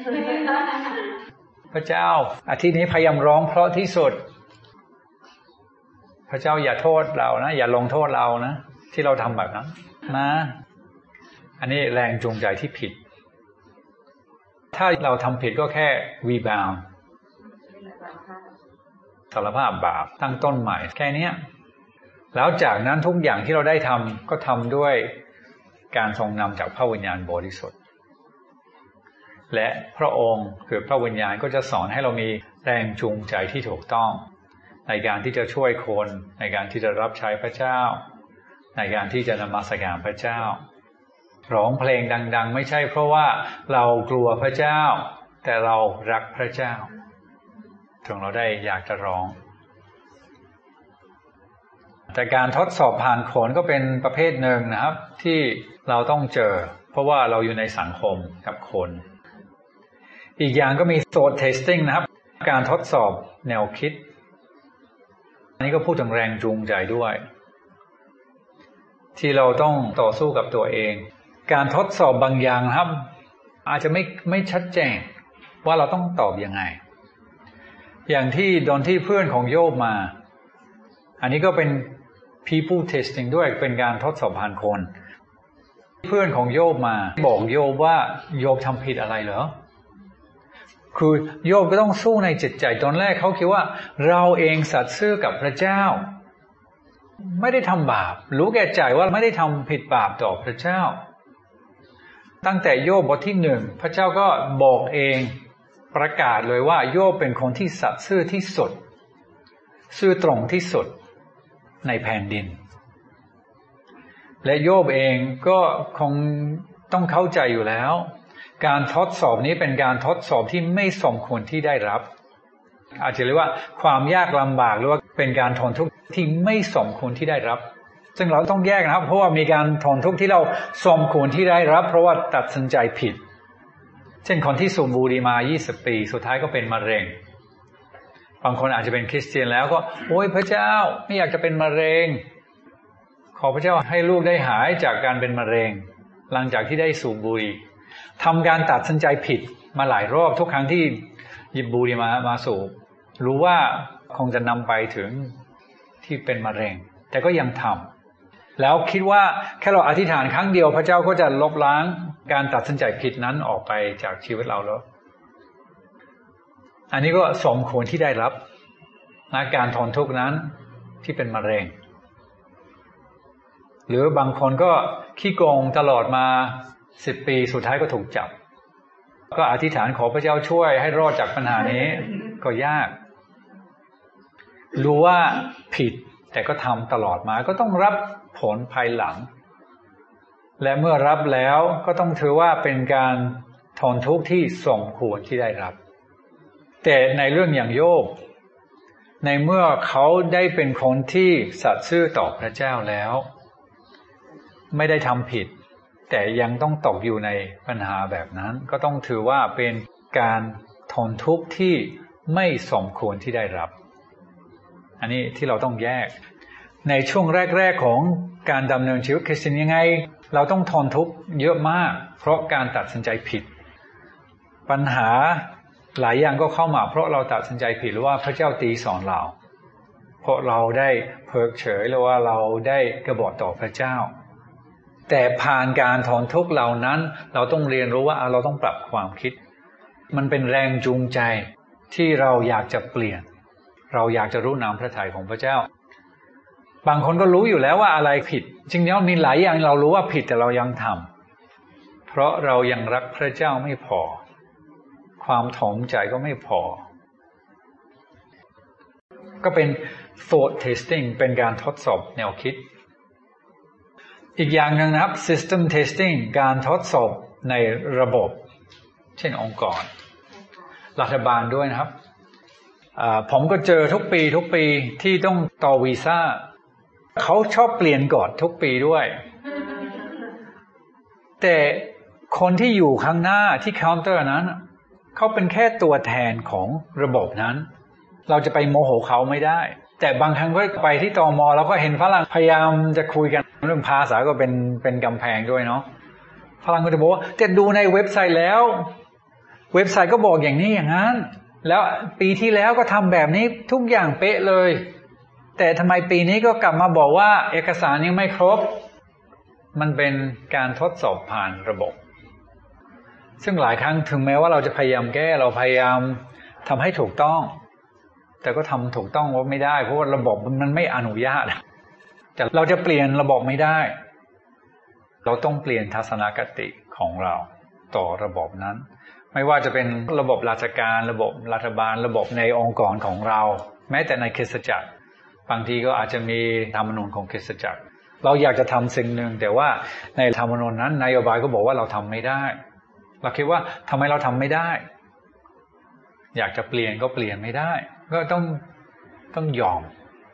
ๆพระเจ้าอาทิตย์นี้พยายามร้องเพราะที่สุดพระเจ้าอย่าโทษเรานะอย่าลงโทษเรานะที่เราทำแบบนั้นนะอันนี้แรงจูงใจที่ผิดถ้าเราทำผิดก็แค่ rebound สารภาพบาปตั้งต้นใหม่แค่นี้แล้วจากนั้นทุกอย่างที่เราได้ทำก็ทำด้วยการทรงนำจากพระวิญญาณบริสุทธิ์และพระองค์คือพระวิญญาณก็จะสอนให้เรามีแรงจูงใจที่ถูกต้องในการที่จะช่วยคนในการที่จะรับใช้พระเจ้าในการที่จะนมัสการพระเจ้าร้องเพลงดังๆไม่ใช่เพราะว่าเรากลัวพระเจ้าแต่เรารักพระเจ้าถึงเราได้อยากจะร้องแต่การทดสอบผ่านคนก็เป็นประเภทหนึ่งนะครับที่เราต้องเจอเพราะว่าเราอยู่ในสังคมกับคนอีกอย่างก็มี thought testing นะครับการทดสอบแนวคิดอันนี้ก็พูดถึงแรงจูงใจด้วยที่เราต้องต่อสู้กับตัวเองการทดสอบบางอย่างนะครับอาจจะไม่ชัดแจ้งว่าเราต้องตอบยังไงอย่างที่ตอนที่เพื่อนของโยบมาอันนี้ก็เป็น people testing ด้วยเป็นการทดสอบผ่านคนเพื่อนของโยบมาบอกโยบว่าโยบทำผิดอะไรเหรอคือโยบก็ต้องสู้ในจิตใจตอนแรกเขาคิดว่าเราเองสัตย์ซื่อกับพระเจ้าไม่ได้ทำบาปรู้แก่ใจว่าไม่ได้ทำผิดบาปต่อพระเจ้าตั้งแต่โยบบทที่1พระเจ้าก็บอกเองประกาศเลยว่าโยบเป็นคนที่สัตย์ซื่อที่สุดซื่อตรงที่สุดในแผ่นดินและโยบเองก็คงต้องเข้าใจอยู่แล้วการทดสอบนี้เป็นการทดสอบที่ไม่สมควรที่ได้รับอาจจะเรียกว่าความยากลำบากหรือว่าเป็นการทนทุกข์ที่ไม่สมควรที่ได้รับซึ่งเราต้องแยกนะครับเพราะว่ามีการทนทุกข์ที่เราสมควรที่ได้รับเพราะว่าตัดสินใจผิดเช่นคนที่สูบบุหรี่มา20ปีสุดท้ายก็เป็นมะเร็งบางคนอาจจะเป็นคริสเตียนแล้วก็โอ๊ยพระเจ้าไม่อยากจะเป็นมะเร็งขอพระเจ้าให้ลูกได้หายจากการเป็นมะเร็งหลังจากที่ได้สูบบุหรี่ทำการตัดสินใจผิดมาหลายรอบทุกครั้งที่หยิบบุหรี่มาสูบรู้ว่าคงจะนำไปถึงที่เป็นมะเร็งแต่ก็ยังทำแล้วคิดว่าแค่เราอธิษฐานครั้งเดียวพระเจ้าก็จะลบล้างการตัดสินใจผิดนั้นออกไปจากชีวิตเราแล้วอันนี้ก็สมควรที่ได้รับนะการทนทุกข์นั้นที่เป็นมะเร็งหรือบางคนก็ขี้โกงตลอดมา10 ปีสุดท้ายก็ถูกจับก็อธิษฐานขอพระเจ้าช่วยให้รอดจากปัญหานี้ก็ยากรู้ว่าผิดแต่ก็ทำตลอดมาก็ต้องรับผลภายหลังและเมื่อรับแล้วก็ต้องถือว่าเป็นการทนทุกข์ที่สมควรที่ได้รับแต่ในเรื่องอย่างโยบในเมื่อเขาได้เป็นคนที่สัตย์ซื่อต่อพระเจ้าแล้วไม่ได้ทำผิดแต่ยังต้องตกอยู่ในปัญหาแบบนั้นก็ต้องถือว่าเป็นการทนทุกข์ที่ไม่สมควรที่ได้รับอันนี้ที่เราต้องแยกในช่วงแรกๆของการดำเนินชีวิตคริสเตียนยังไงเราต้องทนทุกข์เยอะมากเพราะการตัดสินใจผิดปัญหาหลายอย่างก็เข้ามาเพราะเราตัดสินใจผิดหรือว่าพระเจ้าตีสอนเราเพราะเราได้เพิกเฉยหรือว่าเราได้กบฏต่อพระเจ้าแต่ผ่านการทนทุกข์เหล่านั้นเราต้องเรียนรู้ว่าเราต้องปรับความคิดมันเป็นแรงจูงใจที่เราอยากจะเปลี่ยนเราอยากจะรู้น้ำพระทัยของพระเจ้าบางคนก็รู้อยู่แล้วว่าอะไรผิดจริงๆมีหลายอย่างเรารู้ว่าผิดแต่เรายังทำเพราะเรายังรักพระเจ้าไม่พอความถ่อมใจก็ไม่พอก็เป็น thought testing เป็นการทดสอบแนวคิดอีกอย่างหนึ่งนะครับ system testing การทดสอบในระบบเช่นองค์กรรัฐบาลด้วยนะครับผมก็เจอทุกปีที่ต้องต่อวีซ่าเขาชอบเปลี่ยนกฎทุกปีด้วยแต่คนที่อยู่ข้างหน้าที่เคาน์เตอร์นั้นเขาเป็นแค่ตัวแทนของระบบนั้นเราจะไปโมโหเขาไม่ได้แต่บางครั้งก็ไปที่ตม.แล้วก็เห็นฝรั่งพยายามจะคุยกันเรื่องภาษาก็เป็นกำแพงด้วยเนาะฝรั่งก็จะบอกว่าแต่ดูในเว็บไซต์แล้วเว็บไซต์ก็บอกอย่างนี้อย่างนั้นแล้วปีที่แล้วก็ทำแบบนี้ทุกอย่างเป๊ะเลยแต่ทำไมปีนี้ก็กลับมาบอกว่าเอกสารยังไม่ครบมันเป็นการทดสอบผ่านระบบซึ่งหลายครั้งถึงแม้ว่าเราจะพยายามแก้เราพยายามทำให้ถูกต้องแต่ก็ทำถูกต้องว่าไม่ได้เพราะว่าระบบมันไม่อนุญาตแต่เราจะเปลี่ยนระบบไม่ได้เราต้องเปลี่ยนทัศนคติของเราต่อระบบนั้นไม่ว่าจะเป็นระบบราชการระบบรัฐบาลระบบในองค์กรของเราแม้แต่ในคริสตจักรบางทีก็อาจจะมีธรรมนูญของคริสตจักรเราอยากจะทำสิ่งหนึ่งแต่ว่าในธรรมนูญนั้นนโยบายก็บอกว่าเราทำไม่ได้เราคิดว่าทำไมเราทำไม่ได้อยากจะเปลี่ยนก็เปลี่ยนไม่ได้ก็ต้องยอม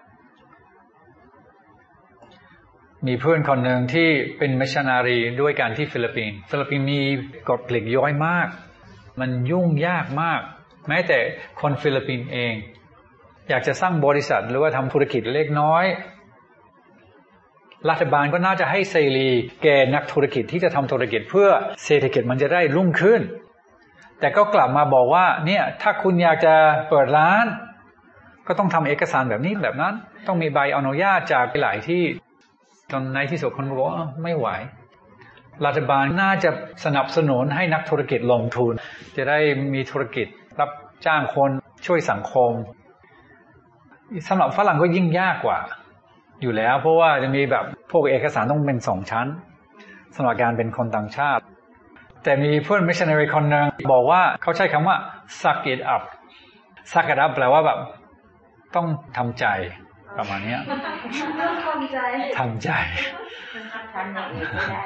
มีเพื่อนคนหนึ่งที่เป็นมิชชันนารีด้วยกันที่ฟิลิปปินส์มีกฎปลีกย่อยมากมันยุ่งยากมากแม้แต่คนฟิลิปปินส์เองอยากจะสร้างบริษัทหรือว่าทำธุรกิจเล็กน้อยรัฐบาลก็น่าจะให้เสรีแก่นักธุรกิจที่จะทำธุรกิจเพื่อเศรษฐกิจมันจะได้รุ่งขึ้นแต่ก็กลับมาบอกว่าเนี่ยถ้าคุณอยากจะเปิดร้านก็ต้องทำเอกสารแบบนี้แบบนั้นต้องมีใบอนุญาตจากหลายที่จนในที่สุดคนบอกว่าไม่ไหวรัฐบาลน่าจะสนับสนุนให้นักธุรกิจลงทุนจะได้มีธุรกิจรับจ้างคนช่วยสังคมสำหรับฝรั่งก็ยิ่งยากกว่าอยู่แล้วเพราะว่าจะมีแบบพวกเอกสารต้องเป็น2 ชั้นสำหรับการเป็นคนต่างชาติแต่มีเพื่อนมิชชันนารีคนนึงบอกว่าเขาใช้คำว่า suck it up suck it up แปลว่าแบบต้องทำใจประมาณนี้ทำใจทำอย่างอื่นไม่ได้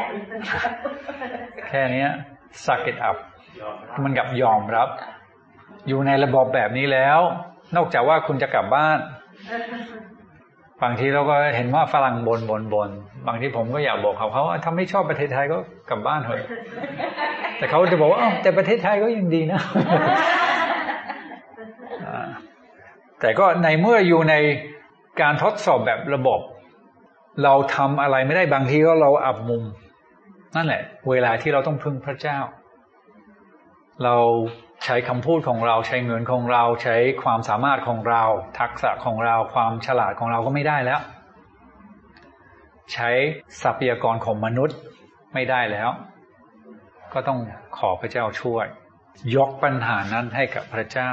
แค่นี้ suck it up มันกับยอมรับอยู่ในระบบแบบนี้แล้วนอกจากว่าคุณจะกลับบ้านบางทีเราก็เห็นว่าฝรั่งบ่นบางทีผมก็อยากบอกเขาว่าถ้าไม่ชอบประเทศไทยก็กลับบ้านเถอะแต่เขาจะบอกว่าแต่ประเทศไทยก็ยังดีนะ แต่ก็ในเมื่ออยู่ในการทดสอบแบบระบบเราทำอะไรไม่ได้บางทีก็เราอับมุมนั่นแหละเวลาที่เราต้องพึ่งพระเจ้าเราใช้คำพูดของเราใช้เงินของเราใช้ความสามารถของเราทักษะของเราความฉลาดของเราก็ไม่ได้แล้วใช้ทรัพยากรของมนุษย์ไม่ได้แล้วก็ต้องขอพระเจ้าช่วยยกปัญหานั้นให้กับพระเจ้า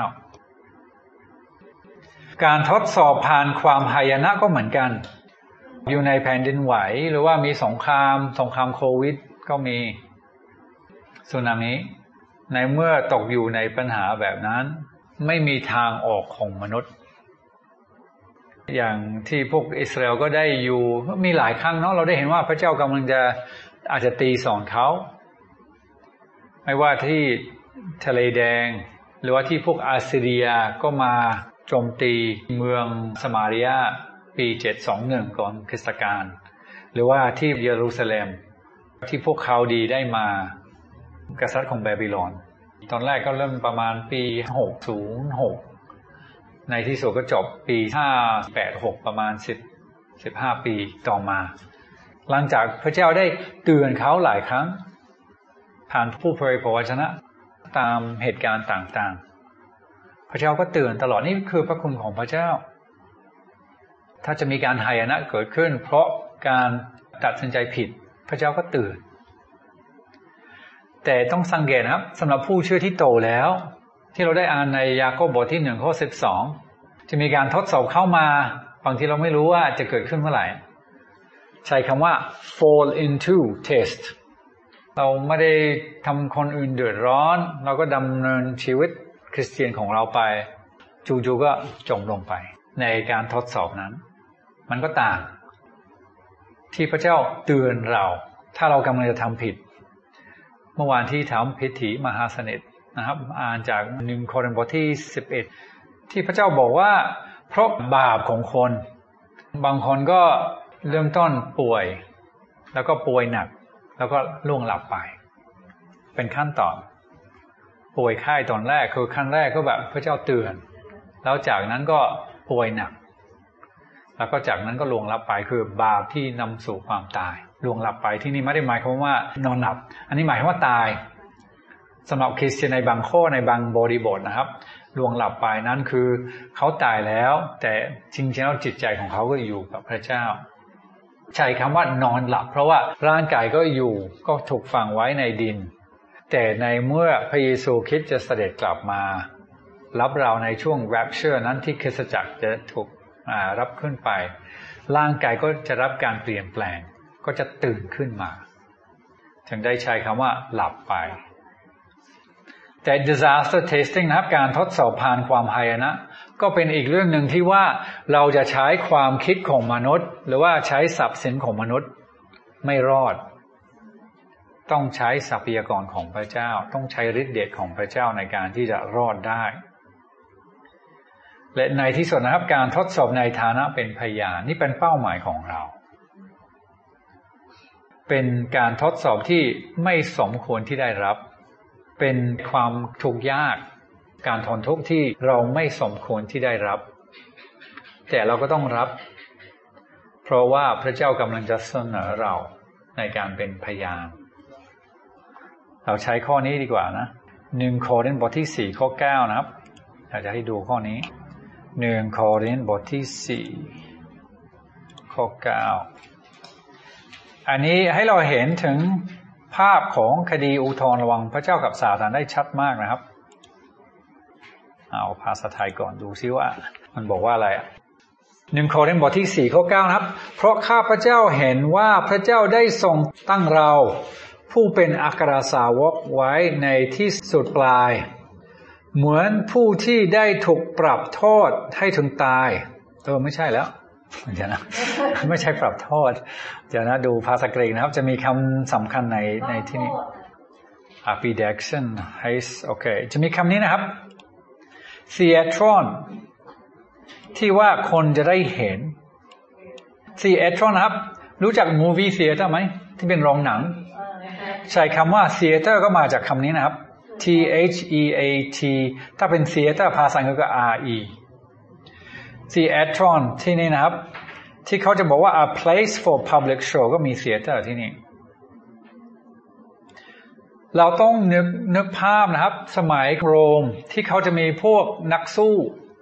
การทดสอบผ่านความหายนะก็เหมือนกันอยู่ในแผ่นดินไหวหรือว่ามีสงครามโควิดก็มีสึนามิในเมื่อตกอยู่ในปัญหาแบบนั้นไม่มีทางออกของมนุษย์อย่างที่พวกอิสราเอลก็ได้อยู่มีหลายครั้งเนาะเราได้เห็นว่าพระเจ้ากำลังจะอาจจะตีสอนเขาไม่ว่าที่ทะเลแดงหรือว่าที่พวกอาสซีเรียก็มาโจมตีเมืองสมาเรียปี721ก่อนคริสตกาลหรือว่าที่เยรูซาเล็มที่พวกคาวดีได้มากษัตริย์ของบาบิโลนตอนแรกก็เริ่มประมาณปี606ในที่สุดก็จบปี586ประมาณ15ปีต่อมาหลังจากพระเจ้าได้เตือนเขาหลายครั้งผ่านผู้เผยพระวจนะตามเหตุการณ์ต่างๆพระเจ้าก็เตือนตลอดนี่คือพระคุณของพระเจ้าถ้าจะมีการหายนะเกิดขึ้นเพราะการตัดสินใจผิดพระเจ้าก็เตือนแต่ต้องสังเกตนะครับสำหรับผู้เชื่อที่โตแล้วที่เราได้อ่านในยากอบบทที่1ข้อ12จะมีการทดสอบเข้ามาบางทีเราไม่รู้ว่าจะเกิดขึ้นเมื่อไหร่ใช้คำว่า fall into test เราไม่ได้ทำคนอื่นเดือดร้อนเราก็ดำเนินชีวิตคริสเตียนของเราไปจู่ๆก็จมลงไปในการทดสอบนั้นมันก็ต่างที่พระเจ้าเตือนเราถ้าเรากำลังจะทำผิดเมื่อวานที่ทำพิธีมหาสนิทนะครับอ่านจาก1 โครินธ์บทที่11ที่พระเจ้าบอกว่าเพราะบาปของคนบางคนก็เริ่มต้นป่วยแล้วก็ป่วยหนักแล้วก็ล่วงหลับไปเป็นขั้นตอนป่วยไข้ตอนแรกคือขั้นแรกก็แบบพระเจ้าเตือนแล้วจากนั้นก็ป่วยหนักแล้วก็จากนั้นก็ล่วงลับไปคือบาปที่นำสู่ความตายล่วงลับไปที่นี่ไม่ได้หมายความว่านอนหลับอันนี้หมายความว่าตายสำหรับคริสเตียนในบางข้อในบางบริบทนะครับล่วงหลับไปนั้นคือเขาตายแล้วแต่จริงๆแล้วจิตใจของเขาก็อยู่กับพระเจ้าใช้คำว่านอนหลับเพราะว่าร่างกายก็อยู่ก็ถูกฝังไว้ในดินแต่ในเมื่อพระเยซูคริสต์จะเสด็จกลับมารับเราในช่วง rapture นั้นที่คริสตจักรจะถูกรับขึ้นไปร่างกายก็จะรับการเปลี่ยนแปลงก็จะตื่นขึ้นมาถึงได้ใช้คำว่าหลับไปแต่ disaster testing นะครับการทดสอบผ่านความหายนะก็เป็นอีกเรื่องหนึ่งที่ว่าเราจะใช้ความคิดของมนุษย์หรือว่าใช้ทรัพย์สินของมนุษย์ไม่รอดต้องใช้ทรัพยากรของพระเจ้าต้องใช้ฤทธิ์เดชของพระเจ้าในการที่จะรอดได้และในที่สุดนะครับการทดสอบในฐานะเป็นพยานนี่เป็นเป้าหมายของเราเป็นการทดสอบที่ไม่สมควรที่ได้รับเป็นความทุกข์ยากการทนทุกข์ที่เราไม่สมควรที่ได้รับแต่เราก็ต้องรับเพราะว่าพระเจ้ากำลังจะเสนอเราในการเป็นพยานเราใช้ข้อนี้ดีกว่านะ1 โครินธ์บทที่4ข้อ9นะครับอยากจะให้ดูข้อนี้1 โครินธ์บทที่4ข้อ9อันนี้ให้เราเห็นถึงภาพของคดีอุทธรณ์ระหว่างพระเจ้ากับซาตานได้ชัดมากนะครับเอาภาษาไทยก่อนดูซิว่ามันบอกว่าอะไร1 โครินธ์บทที่4ข้อ9นะครับเพราะข้าพระเจ้าเห็นว่าพระเจ้าได้ทรงตั้งเราผู้เป็นอัครสาวกไว้ในที่สุดปลายเหมือนผู้ที่ได้ถูกปรับโทษให้ถึงตายไม่ใช่แล้วเดี๋ยวนะไม่ใช่ปรับโทษเดี๋ยวนะดูภาษากรีกนะครับจะมีคำสำคัญในที่นี้ appedaction โอเคจะมีคำนี้นะครับ theatron ที่ว่าคนจะได้เห็น theatron นะครับรู้จัก movie theater ไหมที่เป็นโรงหนังใช้คำว่า theater ก็มาจากคำนี้นะครับ theat ถ้าเป็น theater ภาษาอังกฤษก็ re theatron ที่นี่นะครับที่เขาจะบอกว่า a place for public show ก็มี theater ที่นี่เราต้องนึกภาพนะครับสมัยโรมที่เขาจะมีพวกนักสู้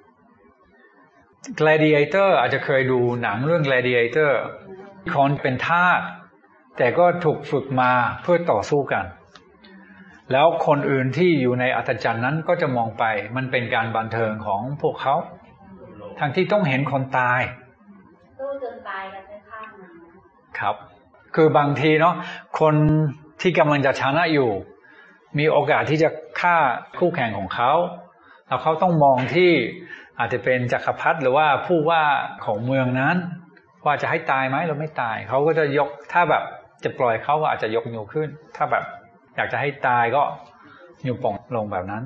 gladiator อาจจะเคยดูหนังเรื่อง gladiator คนเป็นทาสแต่ก็ถูกฝึกมาเพื่อต่อสู้กันแล้วคนอื่นที่อยู่ในอัศจรรย์นั้นก็จะมองไปมันเป็นการบันเทิงของพวกเขาทั้งที่ต้องเห็นคนตายสู้จนตายกันข้างนั้นครับคือบางทีเนาะคนที่กำลังจะชนะอยู่มีโอกาสที่จะฆ่าคู่แข่งของเขาแล้วเขาต้องมองที่อาจจะเป็นจักรพรรดิหรือว่าผู้ว่าของเมืองนั้นว่าจะให้ตายไหมหรือไม่ตายเขาก็จะยกถ้าแบบจะปล่อยเขาก็อาจจะยกนิ้วขึ้นถ้าแบบอยากจะให้ตายก็นิ้วโป้งลงแบบนั้น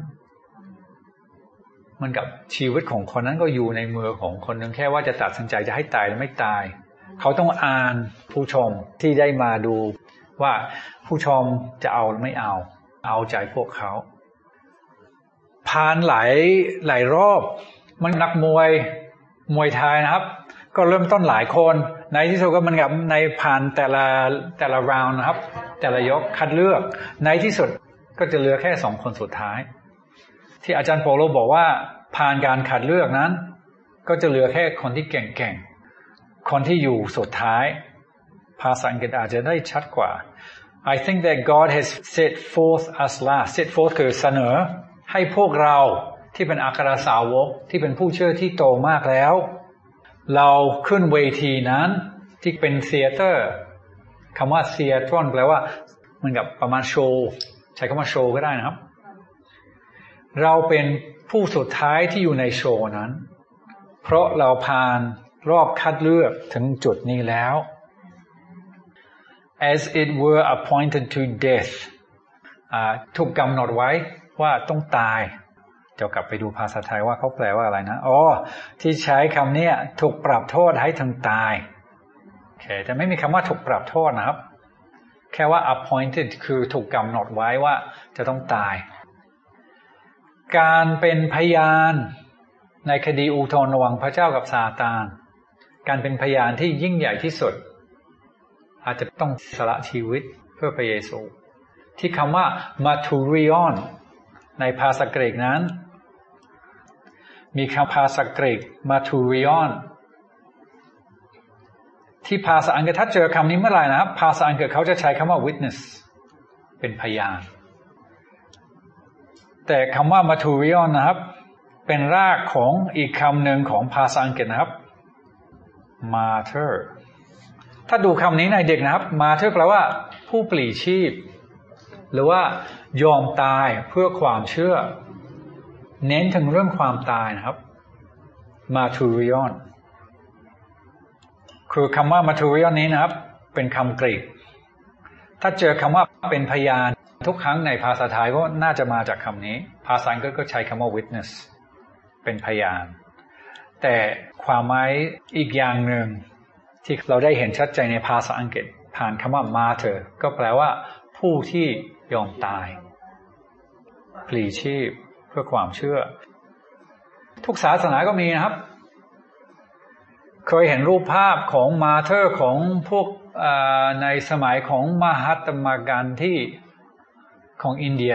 มันกับชีวิตของคนนั้นก็อยู่ในมือของคนนึงแค่ว่าจะตัดสินใจจะให้ตายหรือไม่ตายเขาต้องอ่านผู้ชมที่ได้มาดูว่าผู้ชมจะเอาหรือไม่เอาใจพวกเขาผ่านหลายรอบมันนักมวยไทยนะครับก็เริ่มต้นหลายคนในที่สุดก็มันกับในผ่านแต่ละราวนะครับแต่ละยกคัดเลือกในที่สุดก็จะเหลือแค่2คนสุดท้ายที่อาจารย์โปโลบอกว่าผ่านการคัดเลือกนั้นก็จะเหลือแค่คนที่เก่งๆคนที่อยู่สุดท้ายภาษาอังกฤษอาจจะได้ชัดกว่า I think that God has set forth us last set forth คือเสนอให้พวกเราที่เป็นอัครสาวกที่เป็นผู้เชื่อที่โตมากแล้วเราขึ้นเวทีนั้นที่เป็นเธียเตอร์คำว่าเธียทรอนแปลว่าเหมือนกับประมาณโชว์ใช้คำว่าโชว์ก็ได้นะครับเราเป็นผู้สุดท้ายที่อยู่ในโชว์นั้นเพราะเราผ่านรอบคัดเลือกถึงจุดนี้แล้ว as it were appointed to death ถูกกำหนดไว้ว่าต้องตายเดี๋ยวกลับไปดูภาษาไทยว่าเขาแปลว่าอะไรนะที่ใช้คำนี้ถูกปรับโทษให้ถึงตายโอเคแต่ไม่มีคำว่าถูกปรับโทษนะครับแค่ว่า appointed คือถูกกำหนดไว้ว่าจะต้องตายการเป็นพยานในคดีอุทธรณ์ระหว่างพระเจ้ากับซาตานการเป็นพยานที่ยิ่งใหญ่ที่สุดอาจจะต้องสละชีวิตเพื่อพระเยซูที่คำว่า martyrion ในภาษากรีกนั้นมีคำภาษากรีก martyrion ที่ภาษาอังกฤษถ้าเจอคำนี้เมื่อไหร่นะครับภาษาอังกฤษเขาจะใช้คำว่า witness เป็นพยานแต่คำว่า martyrion นะครับเป็นรากของอีกคำหนึ่งของภาษาอังกฤษนะครับ martyr ถ้าดูคำนี้ในเด็กนะครับ martyr แปลว่าผู้ปลีชีพหรือว่ายอมตายเพื่อความเชื่อเน้นถึงเรื่องความตายนะครับ martyrion คือคำว่า martyrion นี้นะครับเป็นคำกรีกถ้าเจอคำว่าเป็นพยานทุกครั้งในภาษาไทยก็น่าจะมาจากคำนี้ภาษาอังกฤษก็ใช้คำว่า witness เป็นพยานแต่ความหมายอีกอย่างหนึ่งที่เราได้เห็นชัดเจนในภาษาอังกฤษผ่านคำว่า martyr ก็แปลว่าผู้ที่ยอมตายพลีชีพเพื่อความเชื่อทุกศาสนาก็มีนะครับเคยเห็นรูปภาพของมาเธอร์ของพวกในสมัยของมหัตมากันที่ของอินเดีย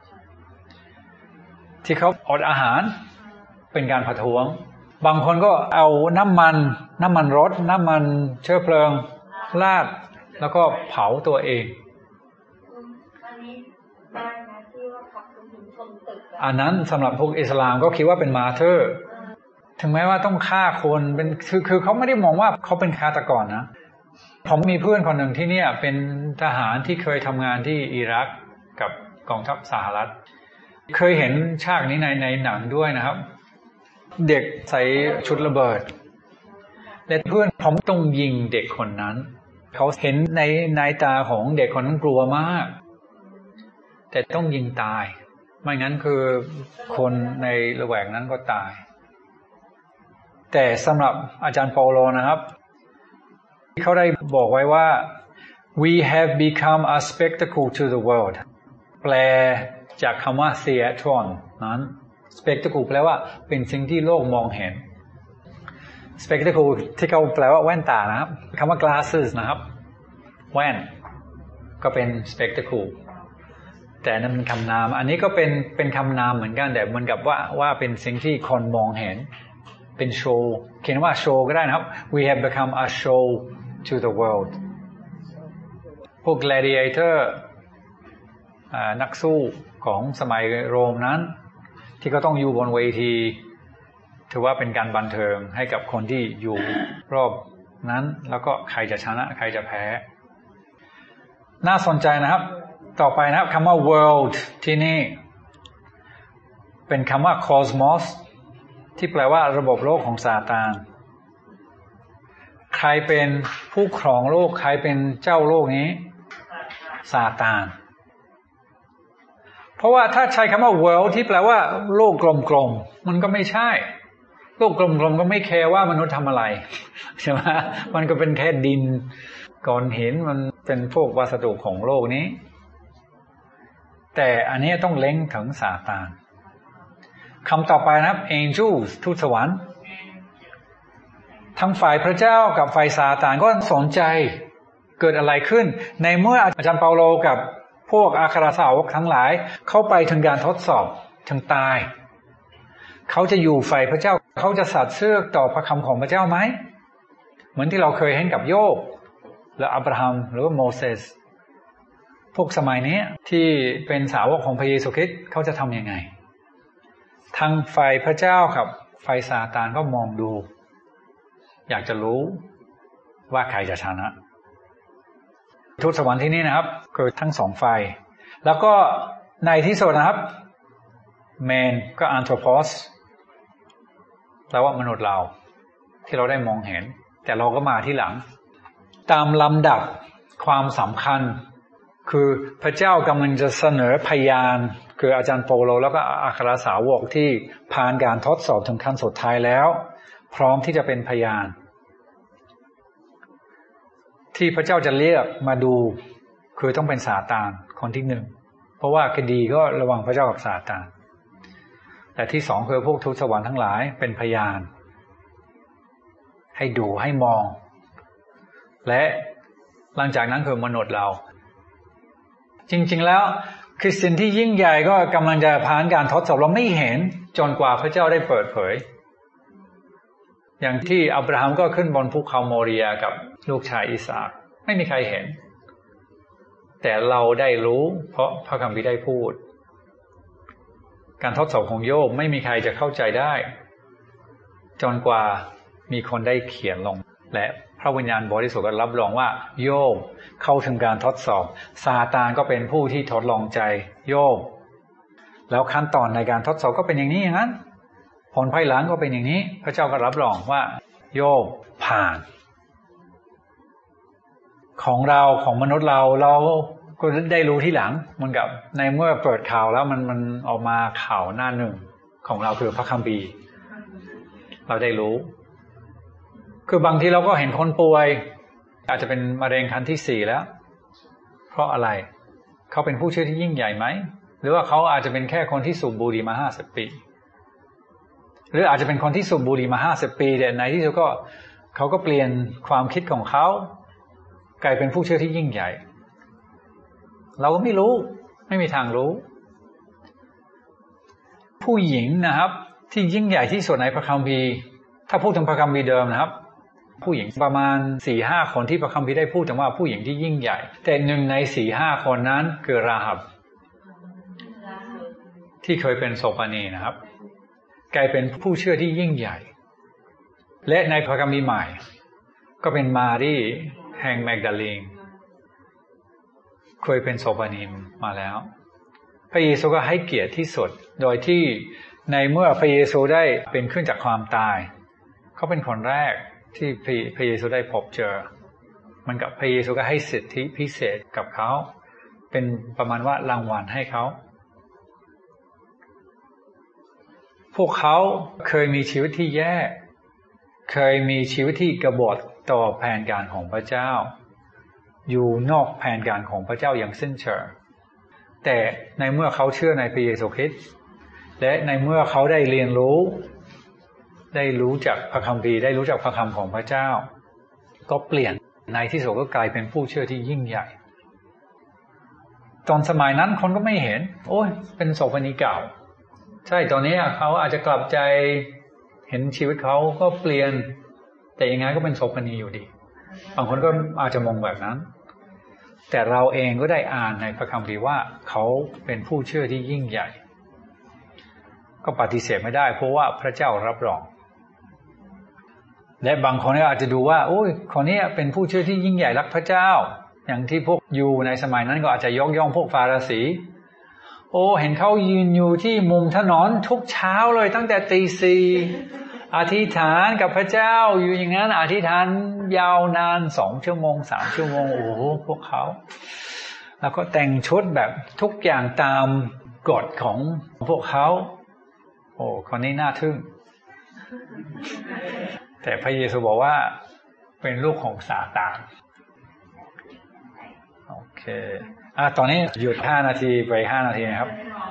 ที่เขาอดอาหารเป็นการประท้วงบางคนก็เอาน้ำมันรถน้ำมันเชื้อเพลิงราดแล้วก็เผาตัวเองอันนั้นสำหรับพวกอิสลามก็คิดว่าเป็นมาเธอร์ถึงแม้ว่าต้องฆ่าคนเป็นคือเขาไม่ได้มองว่าเขาเป็นฆาตกรนะผมมีเพื่อนคนหนึ่งที่เนี่ยเป็นทหารที่เคยทำงานที่อิรักกับกองทัพสหรัฐเคยเห็นฉากนี้ในหนังด้วยนะครับเด็กใส่ชุดระเบิดและเพื่อนผมต้องยิงเด็กคนนั้นเขาเห็นในตาของเด็กคนนั้นกลัวมากแต่ต้องยิงตายไม่งั้นคือคนในละแวกนั้นก็ตายแต่สำหรับอาจารย์เปาโลนะครับเขาได้บอกไว้ว่า we have become a spectacle to the world แปลจากคำว่า theatron นั้น spectacle แปลว่าเป็นสิ่งที่โลกมองเห็น spectacle ที่เขาแปลว่าแว่นตานะครับคำว่า glasses นะครับแว่นก็เป็น spectacle แต่นั่นเป็นคำนามอันนี้ก็เป็นคำนามเหมือนกันแต่เหมือนกับว่าเป็นสิ่งที่คนมองเห็นเป็นโชว์เขียนว่าโชว์ก็ได้นะครับ we have become a show to the world พวก gladiator นักสู้ของสมัยโรมนั้นที่ก็ต้องอยู่บนเวทีถือว่าเป็นการบันเทิงให้กับคนที่อยู่รอบนั้นแล้วก็ใครจะชนะใครจะแพ้น่าสนใจนะครับต่อไปนะครับคำว่า world ที่นี่เป็นคำว่า cosmos ที่แปลว่าระบบโลกของซาตานใครเป็นผู้ครองโลกใครเป็นเจ้าโลกนี้ซาตานเพราะว่าถ้าใช้คำว่า world ที่แปลว่าโลกกลมๆมันก็ไม่ใช่โลกกลมๆก็ไม่แคร์ว่ามนุษย์ทำอะไรใช่ไหมมันก็เป็นแค่ดินก้อนหินมันเป็นพวกวัสดุของโลกนี้แต่อันนี้ต้องเล็งถึงซาตานคำต่อไปนะครับ angels ทูตสวรรค์ทั้งฝ่ายพระเจ้ากับฝ่ายซาตานก็สนใจเกิดอะไรขึ้นในเมื่ออาจารย์เปาโลกับพวกอัครสาวกทั้งหลายเข้าไปถึงการทดสอบถึงตายเขาจะอยู่ฝ่ายพระเจ้าเขาจะสัตย์ซื่อต่อพระคำของพระเจ้าไหมเหมือนที่เราเคยเห็นกับโยบและอับราฮัมหรือว่าโมเสสพวกสมัยนี้ที่เป็นสาวกของพระเยซูคริสต์เขาจะทำยังไงทางฝ่ายพระเจ้ากับฝ่ายซาตานก็มองดูอยากจะรู้ว่าใครจะชนะทูตสวรรค์ที่นี่นะครับคือทั้งสองฝ่ายแล้วก็ในที่สุดนะครับแมนก็อันโทรโพสแปลว่ามนุษย์เราที่เราได้มองเห็นแต่เราก็มาที่หลังตามลำดับความสำคัญคือพระเจ้ากำลังจะเสนอพยานคืออาจารย์เปาโลแล้วก็อัครสาวกที่ผ่านการทดสอบถึงขั้นสุดท้ายแล้วพร้อมที่จะเป็นพยานที่พระเจ้าจะเรียกมาดูคือต้องเป็นซาตานคนที่หนึ่งเพราะว่าคดีก็ระหว่างพระเจ้ากับซาตานแต่ที่สองคือพวกทูตสวรรค์ทั้งหลายเป็นพยานให้ดูให้มองและหลังจากนั้นคือมนุษย์เราจริงๆแล้วคริสเตียนที่ยิ่งใหญ่ก็กำลังจะผ่านการทดสอบเราไม่เห็นจนกว่าพระเจ้าได้เปิดเผยอย่างที่อับราฮัมก็ขึ้นบนภูเขาโมเรียกับลูกชายอิสาคไม่มีใครเห็นแต่เราได้รู้เพราะพระคัมภีร์ได้พูดการทดสอบของโยบไม่มีใครจะเข้าใจได้จนกว่ามีคนได้เขียนลงและพระวิญญาณบริสุทธิ์ก็รับรองว่าโยบเข้าถึงการทดสอบซาตานก็เป็นผู้ที่ทดลองใจโยบแล้วขั้นตอนในการทดสอบก็เป็นอย่างนี้อย่างนั้นผลภายหลังก็เป็นอย่างนี้พระเจ้าก็รับรองว่าโยบผ่านของเราของมนุษย์เราก็ได้รู้ที่หลังเหมือนกับในเมื่อเปิดข่าวแล้วมันออกมาข่าวหน้าหนึ่งของเราคือพระคัมภีร์เราได้รู้คือบางทีเราก็เห็นคนป่วยอาจจะเป็นมะเร็งขั้นที่4แล้วเพราะอะไรเขาเป็นผู้เชื่อที่ยิ่งใหญ่ไหมหรือว่าเขาอาจจะเป็นแค่คนที่สูบบุหรี่มา50 ปีหรืออาจจะเป็นคนที่สูบบุหรี่มา50 ปีแต่ในที่สุดก็เขาก็เปลี่ยนความคิดของเขากลายเป็นผู้เชื่อที่ยิ่งใหญ่เราก็ไม่รู้ไม่มีทางรู้ผู้หญิงนะครับที่ยิ่งใหญ่ที่สุดในพระคัมภีร์ถ้าพูดถึงพระคัมภีร์เดิมนะครับผู้หญิงประมาณ 4-5 คนที่พระคัมภีร์ได้พูดถึงว่าผู้หญิงที่ยิ่งใหญ่แต่หนึ่งใน 4-5 คนนั้นคือราหับที่เคยเป็นโสภณีนะครับกลายเป็นผู้เชื่อที่ยิ่งใหญ่และในพระคัมภีร์ใหม่ก็เป็นมารีแห่งแมกดาลีนเคยเป็นโสภณีมาแล้วพระเยซูก็ให้เกียรติที่สุดโดยที่ในเมื่อพระเยซูได้เป็นขึ้นจากความตายเขาเป็นคนแรกที่พระเยซูได้พบเจอมันกับพระเยซูก็ให้สิทธิพิเศษกับเขาเป็นประมาณว่ารางวัลให้เขาพวกเขาเคยมีชีวิตที่แย่เคยมีชีวิตที่กบฏต่อแผนการของพระเจ้าอยู่นอกแผนการของพระเจ้าอย่างสิ้นเชิงแต่ในเมื่อเขาเชื่อในพระเยซูคริสต์และในเมื่อเขาได้เรียนได้รู้จักพระคัมภีร์ได้รู้จักพระคำของพระเจ้าก็เปลี่ยนในที่สุดก็กลายเป็นผู้เชื่อที่ยิ่งใหญ่ตอนสมัยนั้นคนก็ไม่เห็นโอ้ยเป็นโสภณีเก่าใช่ตอนนี้เขาอาจจะกลับใจเห็นชีวิตเขาก็เปลี่ยนแต่ยังไงก็เป็นโสภณีอยู่ดีบางคนก็อาจจะมองแบบนั้นแต่เราเองก็ได้อ่านในพระคัมภีร์ว่าเขาเป็นผู้เชื่อที่ยิ่งใหญ่ก็ปฏิเสธไม่ได้เพราะว่าพระเจ้ารับรองและบางคนก็อาจจะดูว่าโอ้ยคนนี้เป็นผู้เชื่อที่ยิ่งใหญ่รักพระเจ้าอย่างที่พวกอยู่ในสมัยนั้นก็อาจจะยกย่องพวกฟาริสีโอ้เห็นเขายืนอยู่ที่มุมถนนทุกเช้าเลยตั้งแต่ตี 4อธิษฐานกับพระเจ้าอยู่อย่างนั้นอธิษฐานยาวนาน2 ชั่วโมง3 ชั่วโมงโอ้โหพวกเขาแล้วก็แต่งชุดแบบทุกอย่างตามกฎของพวกเขาโอ้คนนี้น่าทึ่งแต่พระเยซูบอกว่าเป็นลูกของซาตานเคตอนนี้หยุด5 นาทีไป5 นาทีนะครับ